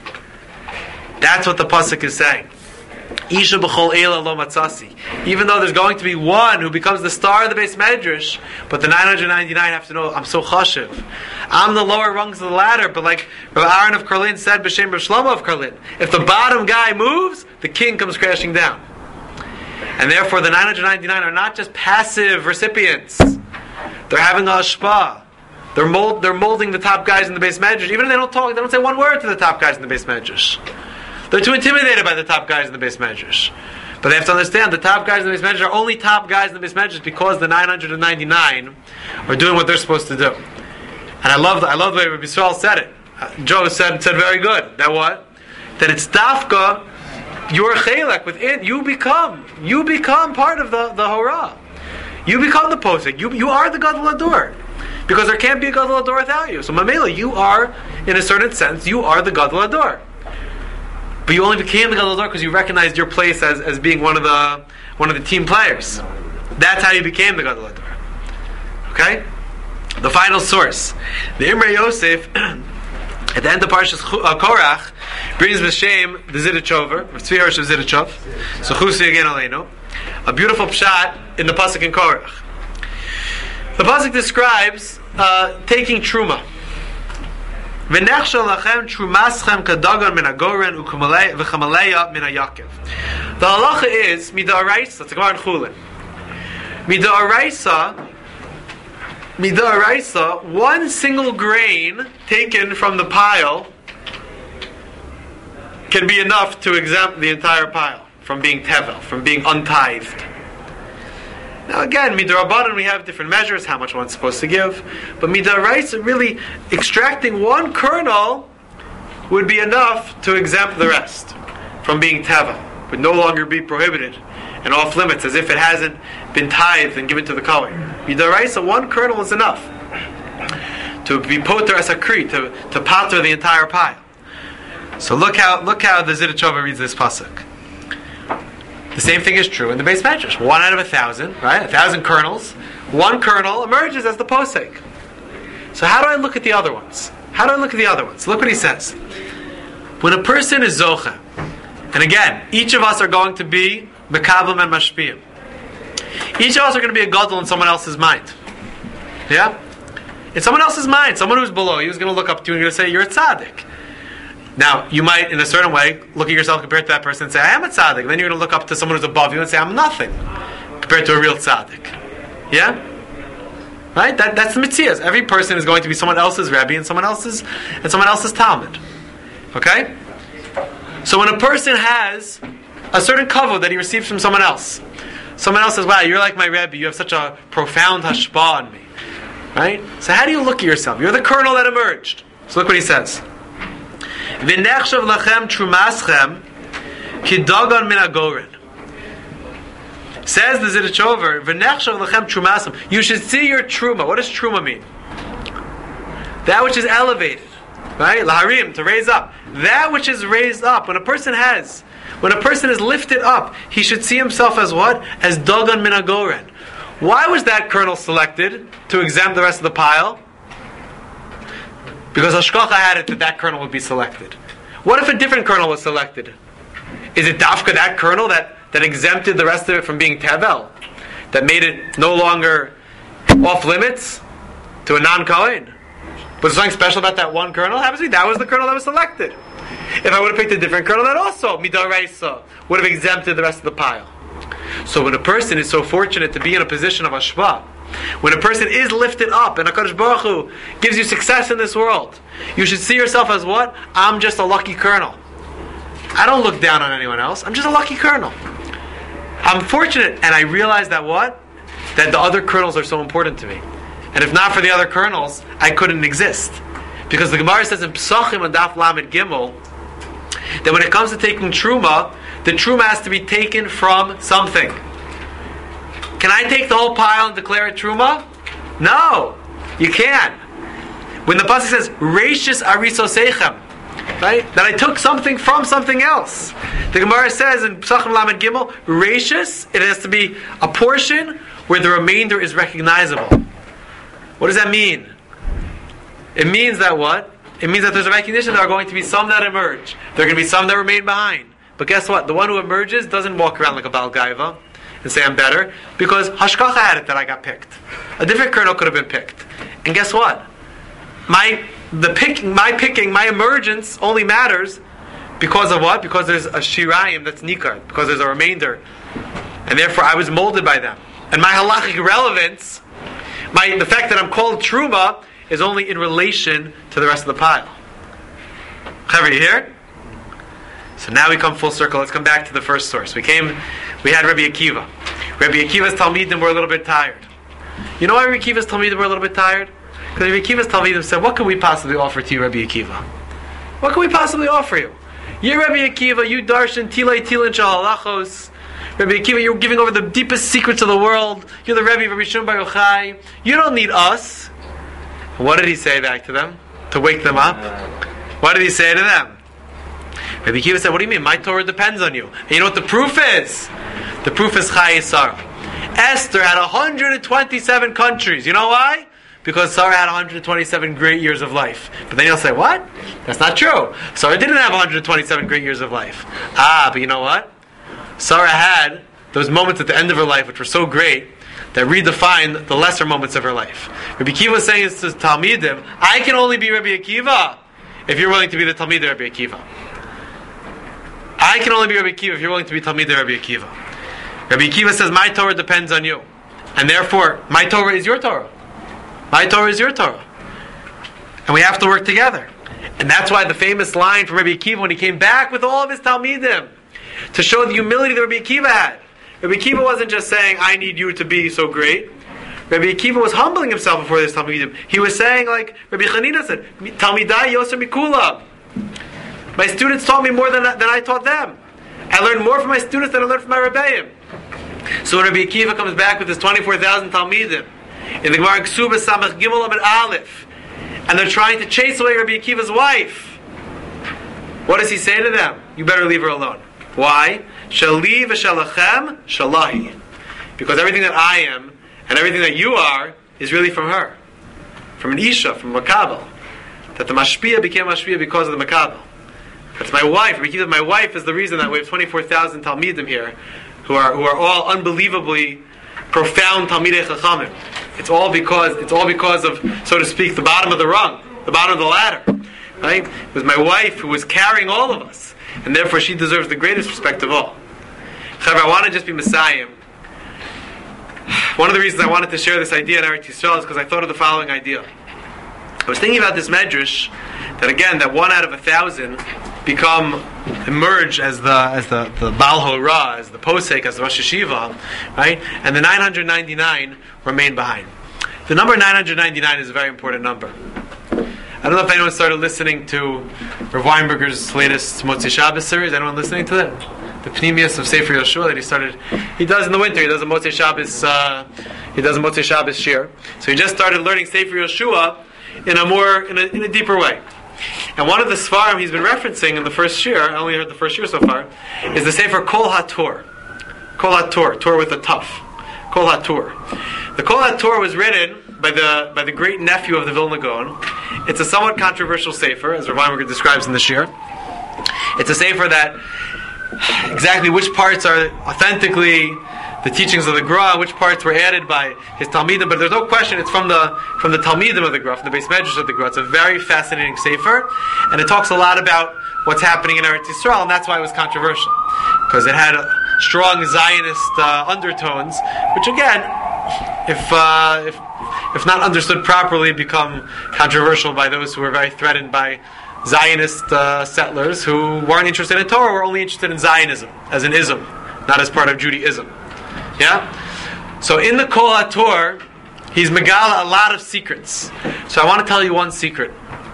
Speaker 1: That's what the pasuk is saying. Isha b'chol eila lo matzasi. Even though there's going to be one who becomes the star of the base medrash, but the nine hundred ninety-nine have to know, I'm so chashiv. I'm the lower rungs of the ladder, but like Rabbi Aaron of Karlin said, b'shem Rav Shlomo of Karlin, if the bottom guy moves, the king comes crashing down. And therefore the nine hundred ninety-nine are not just passive recipients. They're having a hashpah. They're mold, they're molding the top guys in the base medrash. Even if they don't talk, they don't say one word to the top guys in the base medrash. They're too intimidated by the top guys in the base medrash. But they have to understand the top guys in the base medrash are only top guys in the base medrash because the nine hundred ninety-nine are doing what they're supposed to do. And I love the, I love the way Rabbi Yisrael said it. Uh, Joe said said very good. That what? That it's dafka, your chelek within, you become, you become part of the, the horah. You become the posek. You you are the gadol hador. Because there can't be a gadol hador without you. So mamela, you are, in a certain sense, you are the gadol hador. But you only became the gadol hador because you recognized your place as, as being one of the one of the team players. That's how you became the gadol hador. Okay? The final source. The Imrei Yosef, at the end of Parshas uh, Korach, brings B'Shem the Zidichover, Tzvi Hirsch of Zidichov, so Chusi again Aleinu, a beautiful pshat in the pasuk in Korach. The pasuk describes uh, taking truma. V'nechshel lachem trumaschem kadagon min hagoren u'chamaleya min hayakev. The halacha is mid'araisa. It's a Gemara in Chulin. Mid'araisa. Mid'araisa. One single grain taken from the pile can be enough to exempt the entire pile from being tevel, from being untithed. Now again, midrabanan we have different measures, how much one's supposed to give. But midaraisa, really extracting one kernel would be enough to exempt the rest from being teva. Would no longer be prohibited and off limits, as if it hasn't been tithed and given to the kohen. Midaraisa, one kernel is enough to be poter as a kri, to, to pater the entire pile. So look how look how the Zidichova reads this pasuk. The same thing is true in the base medrash. One out of a thousand, right? A thousand kernels. One kernel emerges as the posek. So how do I look at the other ones? How do I look at the other ones? Look what he says. When a person is zocha, and again, each of us are going to be mekablim and mashpiyim. Each of us are going to be a gadol in someone else's mind. Yeah? In someone else's mind, someone who's below you is going to look up to you and you're going to say, you're a tzaddik. Now, you might, in a certain way, look at yourself compared to that person and say, I am a tzaddik. Then you're going to look up to someone who's above you and say, I'm nothing, compared to a real tzaddik. Yeah? Right? That, that's the mitzvah. Every person is going to be someone else's Rebbe and someone else's and someone else's Talmud. Okay? So when a person has a certain kavod that he receives from someone else, someone else says, wow, you're like my Rebbe, you have such a profound hashpah on me. Right? So how do you look at yourself? You're the kernel that emerged. So look what he says. V'nechshav lachem trumaschem kidagon min hagoren. Says the Zidichover, v'nechshav lachem trumaschem. You should see your truma. What does truma mean? That which is elevated, right? Laharim, to raise up. That which is raised up. When a person has, when a person is lifted up, he should see himself as what? As dagon min hagoren. Why was that kernel selected to exempt the rest of the pile? Because Hashkacha had it that that kernel would be selected. What if a different kernel was selected? Is it dafka that kernel that, that exempted the rest of it from being tevel? That made it no longer off limits to a non-Kohen? Was there something special about that one kernel? Happens to be that was the kernel that was selected. If I would have picked a different kernel, that also, midaraisa, would have exempted the rest of the pile. So when a person is so fortunate to be in a position of hashpah, when a person is lifted up and HaKadosh Baruch Hu gives you success in this world, you should see yourself as what? I'm just a lucky kernel. I don't look down on anyone else. I'm just a lucky kernel. I'm fortunate, and I realize that what? That the other kernels are so important to me. And if not for the other kernels, I couldn't exist. Because the Gemara says in Psachim and Daf Lamed Gimel that when it comes to taking truma, the truma has to be taken from something. Can I take the whole pile and declare it truma? No, you can't. When the pasuk says "Reishis arisosechem," right? That I took something from something else. The Gemara says in Pesachim Lamed Gimel, "Reishis," it has to be a portion where the remainder is recognizable. What does that mean? It means that what? It means that there's a recognition there are going to be some that emerge. There are going to be some that remain behind. But guess what? The one who emerges doesn't walk around like a Baal Gaiva and say I'm better, because Hashkacha had it that I got picked. A different kernel could have been picked. And guess what? My the picking, my picking, my emergence only matters because of what? Because there's a shirayim that's nikar, because there's a remainder, and therefore I was molded by them. And my halachic relevance, my the fact that I'm called truma, is only in relation to the rest of the pile. Chaver, you here? So now we come full circle. Let's come back to the first source. We came, we had Rabbi Akiva. Rabbi Akiva's Talmidim were a little bit tired. You know why Rabbi Akiva's Talmidim were a little bit tired? Because Rabbi Akiva's Talmidim said, what can we possibly offer to you, Rabbi Akiva? What can we possibly offer you? You're Rabbi Akiva, you darshan tilay tilin shahalachos. Rabbi Akiva, you're giving over the deepest secrets of the world. You're the Rebbe of Rabbi Shimon Bar Yochai. You don't need us. What did he say back to them? To wake them up? What did he say to them? Rabbi Akiva said, what do you mean? My Torah depends on you. And you know what the proof is? The proof is Chayei Sarah. Esther had one hundred twenty-seven countries. You know why? Because Sarah had one hundred twenty-seven great years of life. But then you'll say, what? That's not true. Sarah didn't have one hundred twenty-seven great years of life. Ah, but you know what? Sarah had those moments at the end of her life which were so great that redefined the lesser moments of her life. Rabbi Akiva was saying to Talmidim, I can only be Rabbi Akiva if you're willing to be the Talmid of Rabbi Akiva. I can only be Rabbi Akiva if you're willing to be Talmid of Rabbi Akiva. Rabbi Akiva says, my Torah depends on you. And therefore, my Torah is your Torah. My Torah is your Torah. And we have to work together. And that's why the famous line from Rabbi Akiva when he came back with all of his Talmidim, to show the humility that Rabbi Akiva had. Rabbi Akiva wasn't just saying, I need you to be so great. Rabbi Akiva was humbling himself before this Talmidim. He was saying, like Rabbi Chanina said, Talmidai Yoser Mikula. My students taught me more than, than I taught them. I learned more from my students than I learned from my Rebbeim. So when Rabbi Akiva comes back with his twenty-four thousand Talmidim, in the Gemara Ksuba Samach Gimel Amid Aleph, and they're trying to chase away Rabbi Akiva's wife, what does he say to them? You better leave her alone. Why? Shali v'shalachem shalahi. Because everything that I am and everything that you are is really from her. From an Isha, from a Makabel. That the Mashpia became Mashpia because of the Makabel. That's my wife. That my wife is the reason that we have twenty-four thousand Talmidim here who are who are all unbelievably profound Talmidei Chachamim. It's all because it's all because of, so to speak, the bottom of the rung, the bottom of the ladder. Right? It was my wife who was carrying all of us. And therefore she deserves the greatest respect of all. Chaver, I want to just be Messiah. One of the reasons I wanted to share this idea in Eretz Yisrael is because I thought of the following idea. I was thinking about this medrash, that again, that one out of a thousand become, emerge as the as the, the Baal Hora, as the Posek, as the Rosh Hashiva, right? And the nine hundred ninety-nine remain behind. The number nine hundred ninety-nine is a very important number. I don't know if anyone started listening to Rav Weinberger's latest Motzei Shabbos series. Anyone listening to that? The Pnimius of Sefer Yoshua that he started. He does in the winter. He does a Motzei Shabbos. Uh, he does a Motzei Shabbos shir. So he just started learning Sefer Yoshua in a more in a, in a deeper way. And one of the Sfarim he's been referencing in the first shir, I only heard the first shir so far, is the Sefer Kol HaTor. Kol HaTor, Tor with a Tuf. Kol HaTor. The Kol HaTor was written by the by the great nephew of the Vilna Gaon. It's a somewhat controversial sefer, as Rav Weinberger describes in the shir. It's a sefer that exactly which parts are authentically the teachings of the Gra, which parts were added by his Talmidim, but there's no question it's from the from the Talmidim of the Gra, from the Beis Medrash of the Gra. It's a very fascinating sefer, and it talks a lot about what's happening in Eretz Yisrael, and that's why it was controversial, because it had strong Zionist uh, undertones, which again, if uh, if if not understood properly, become controversial by those who were very threatened by Zionist uh, settlers who weren't interested in Torah, were only interested in Zionism as an ism, not as part of Judaism. Yeah? So in the Kol HaTor, he's megala a lot of secrets. So I want to tell you one secret.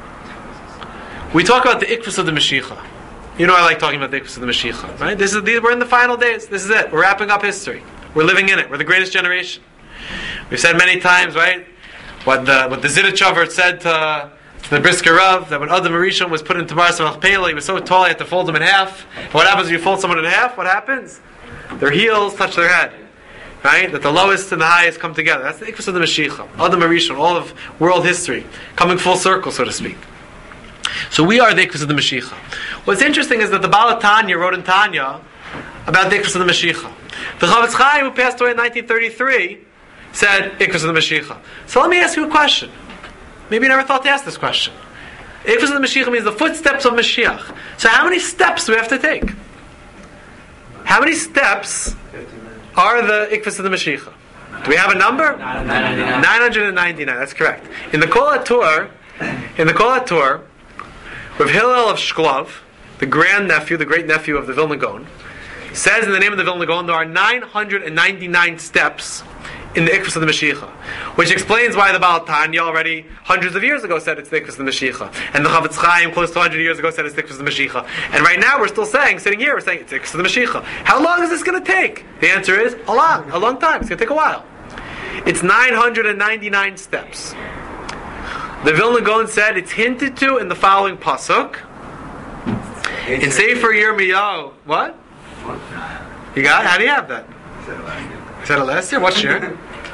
Speaker 1: We talk about the Ikvus of the Mashiach. You know I like talking about the Ikvus of the Mashiach, right? This is these, we're in the final days. This is it. We're wrapping up history. We're living in it. We're the greatest generation. We've said many times, right? What the what the Zidichover said to the Brisker Rav, that when Adam Rishon was put into Maras Machpelah, he was so tall he had to fold him in half. And what happens when you fold someone in half? What happens? Their heels touch their head. Right? That the lowest and the highest come together. That's the Ikvus of the Mashiach. Adam Rishon, all of world history, coming full circle, so to speak. So we are the Ikvus of the Mashiach. What's interesting is that the Baal Tanya wrote in Tanya about the Ikvus of the Mashiach. The Chavetz Chaim, who passed away in nineteen thirty-three, said Ikvus of the Mashiach. So let me ask you a question. Maybe you never thought to ask this question. Ikvus of the Mashiach means the footsteps of Mashiach. So how many steps do we have to take? How many steps are the Ikvus of the Mashiach? Do we have a number? nine hundred ninety-nine. That's correct. In the Kol HaTorah, in the Kol HaTorah, Rav Hillel of Shklov, the grandnephew, the great nephew of the Vilna Gaon, says in the name of the Vilna Gaon there are nine hundred ninety-nine steps in the Ikvus of the Mashiach, which explains why the Baal Tanya already hundreds of years ago said it's the Ikvus of the Mashiach, and the Chavetz Chaim close to one hundred years ago said it's the Ikvus of the Mashiach, and right now we're still saying, sitting here, we're saying it's the Ikvus of the Mashiach. How long is this going to take? The answer is a long, a long time. It's going to take a while. It's nine hundred ninety-nine steps. The Vilna Gaon said it's hinted to in the following pasuk in Sefer Yirmiyahu. What? You got it? How do you have that? Is that a last year? What's your?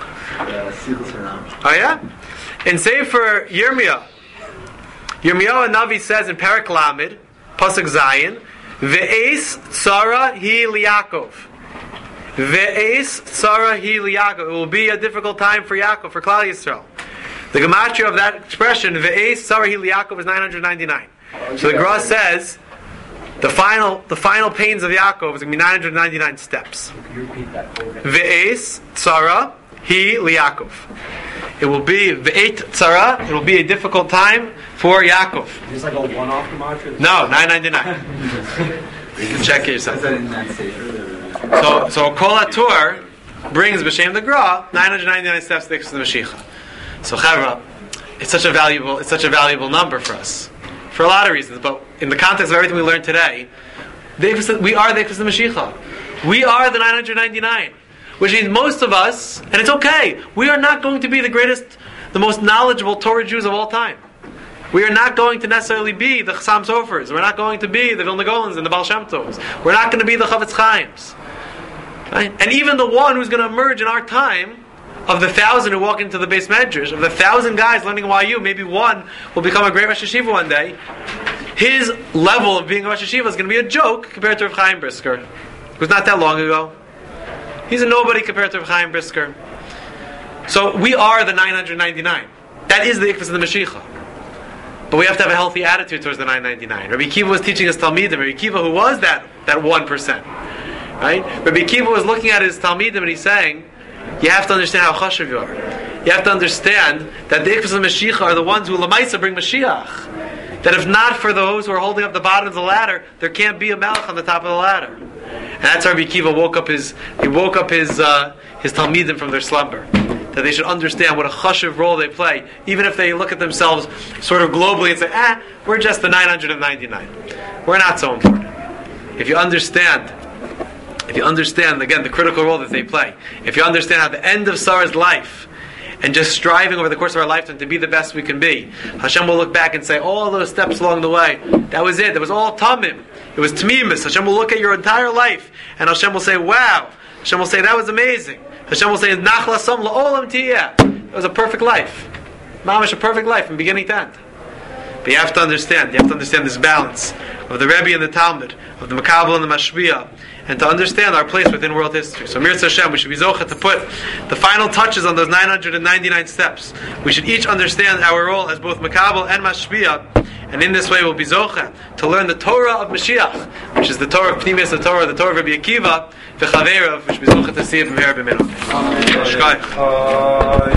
Speaker 1: Oh yeah? In Sefer Yirmiyah, Yirmiyahu Navi says in Perek Lamed, pasuk Zayin, Ve'es tzara hi liYaakov. Ve'es tzara hi liYaakov. It will be a difficult time for Yaakov, for Klal Yisrael. The gematria of that expression, Ve'es tzara hi liYaakov, is nine hundred ninety-nine. So the Gra says the final, the final pains of Yaakov is going to be nine hundred ninety-nine steps.
Speaker 2: Can you repeat that whole bit?
Speaker 1: Ve'es tzara hi liYaakov. It will be ve'et tzara. It will be a difficult time for Yaakov.
Speaker 2: Is this like a one-off gematria?
Speaker 1: No, nine ninety-nine. You can check it yourself. So, so Kol HaTorah brings B'Shem the Gra nine hundred ninety-nine steps to the Mashiach. So Chavra, it's such a valuable, it's such a valuable number for us, for a lot of reasons. But in the context of everything we learned today, the Ikvus, we are the Ikvus of the Mashiach. We are the nine hundred ninety-nine, which means most of us, and it's okay, we are not going to be the greatest, the most knowledgeable Torah Jews of all time. We are not going to necessarily be the Chassam Sofers. We're not going to be the Vilna Gaons and the Baal Shem Tovs. We're not going to be the Chavetz Chaims. Right? And even the one who's going to emerge in our time, of the thousand who walk into the Beis Medrash, of the thousand guys learning Y U, maybe one will become a great Rosh Yeshiva one day. His level of being a Rosh Yeshiva is going to be a joke compared to Rav Chaim Brisker, who's not that long ago. He's a nobody compared to Rav Chaim Brisker. So we are the nine hundred ninety-nine. That is the Ikvus of the Mashiach. But we have to have a healthy attitude towards the nine ninety-nine. Rabbi Akiva was teaching his Talmidim. Rabbi Akiva, who was that that one percent, right? Rabbi Akiva was looking at his Talmidim and he's saying, you have to understand how chashuv you are. You have to understand that the Ikvus of the Mashiach are the ones who Lamaisa bring Mashiach. That if not for those who are holding up the bottom of the ladder, there can't be a Melech on the top of the ladder. And that's how Rabbi Akiva woke up his he woke up his uh, his Talmidim from their slumber. That they should understand what a chashuv role they play, even if they look at themselves sort of globally and say, ah, we're just the nine hundred ninety-nine. We're not so important. If you understand, if you understand, again, the critical role that they play, if you understand how the end of Sarah's life, and just striving over the course of our lifetime to be the best we can be, Hashem will look back and say, all those steps along the way, that was it, that was all tamim, it was tmimus. Hashem will look at your entire life, and Hashem will say, wow. Hashem will say, that was amazing. Hashem will say, Nachla Som La'olam Tiyeh. It was a perfect life. Mamish, a perfect life from beginning to end. But you have to understand, you have to understand this balance of the Rebbe and the Talmud, of the Makabel and the Mashbiah, and to understand our place within world history. So Mirza Hashem, we should be zocha to put the final touches on those nine hundred ninety-nine steps. We should each understand our role as both Makabel and Mashbiah, and in this way we'll be zocha to learn the Torah of Mashiach, which is the Torah of Pnimis, the Torah, the Torah of Rabbi Akiva, the Chaverav, which we zocha to see it from here.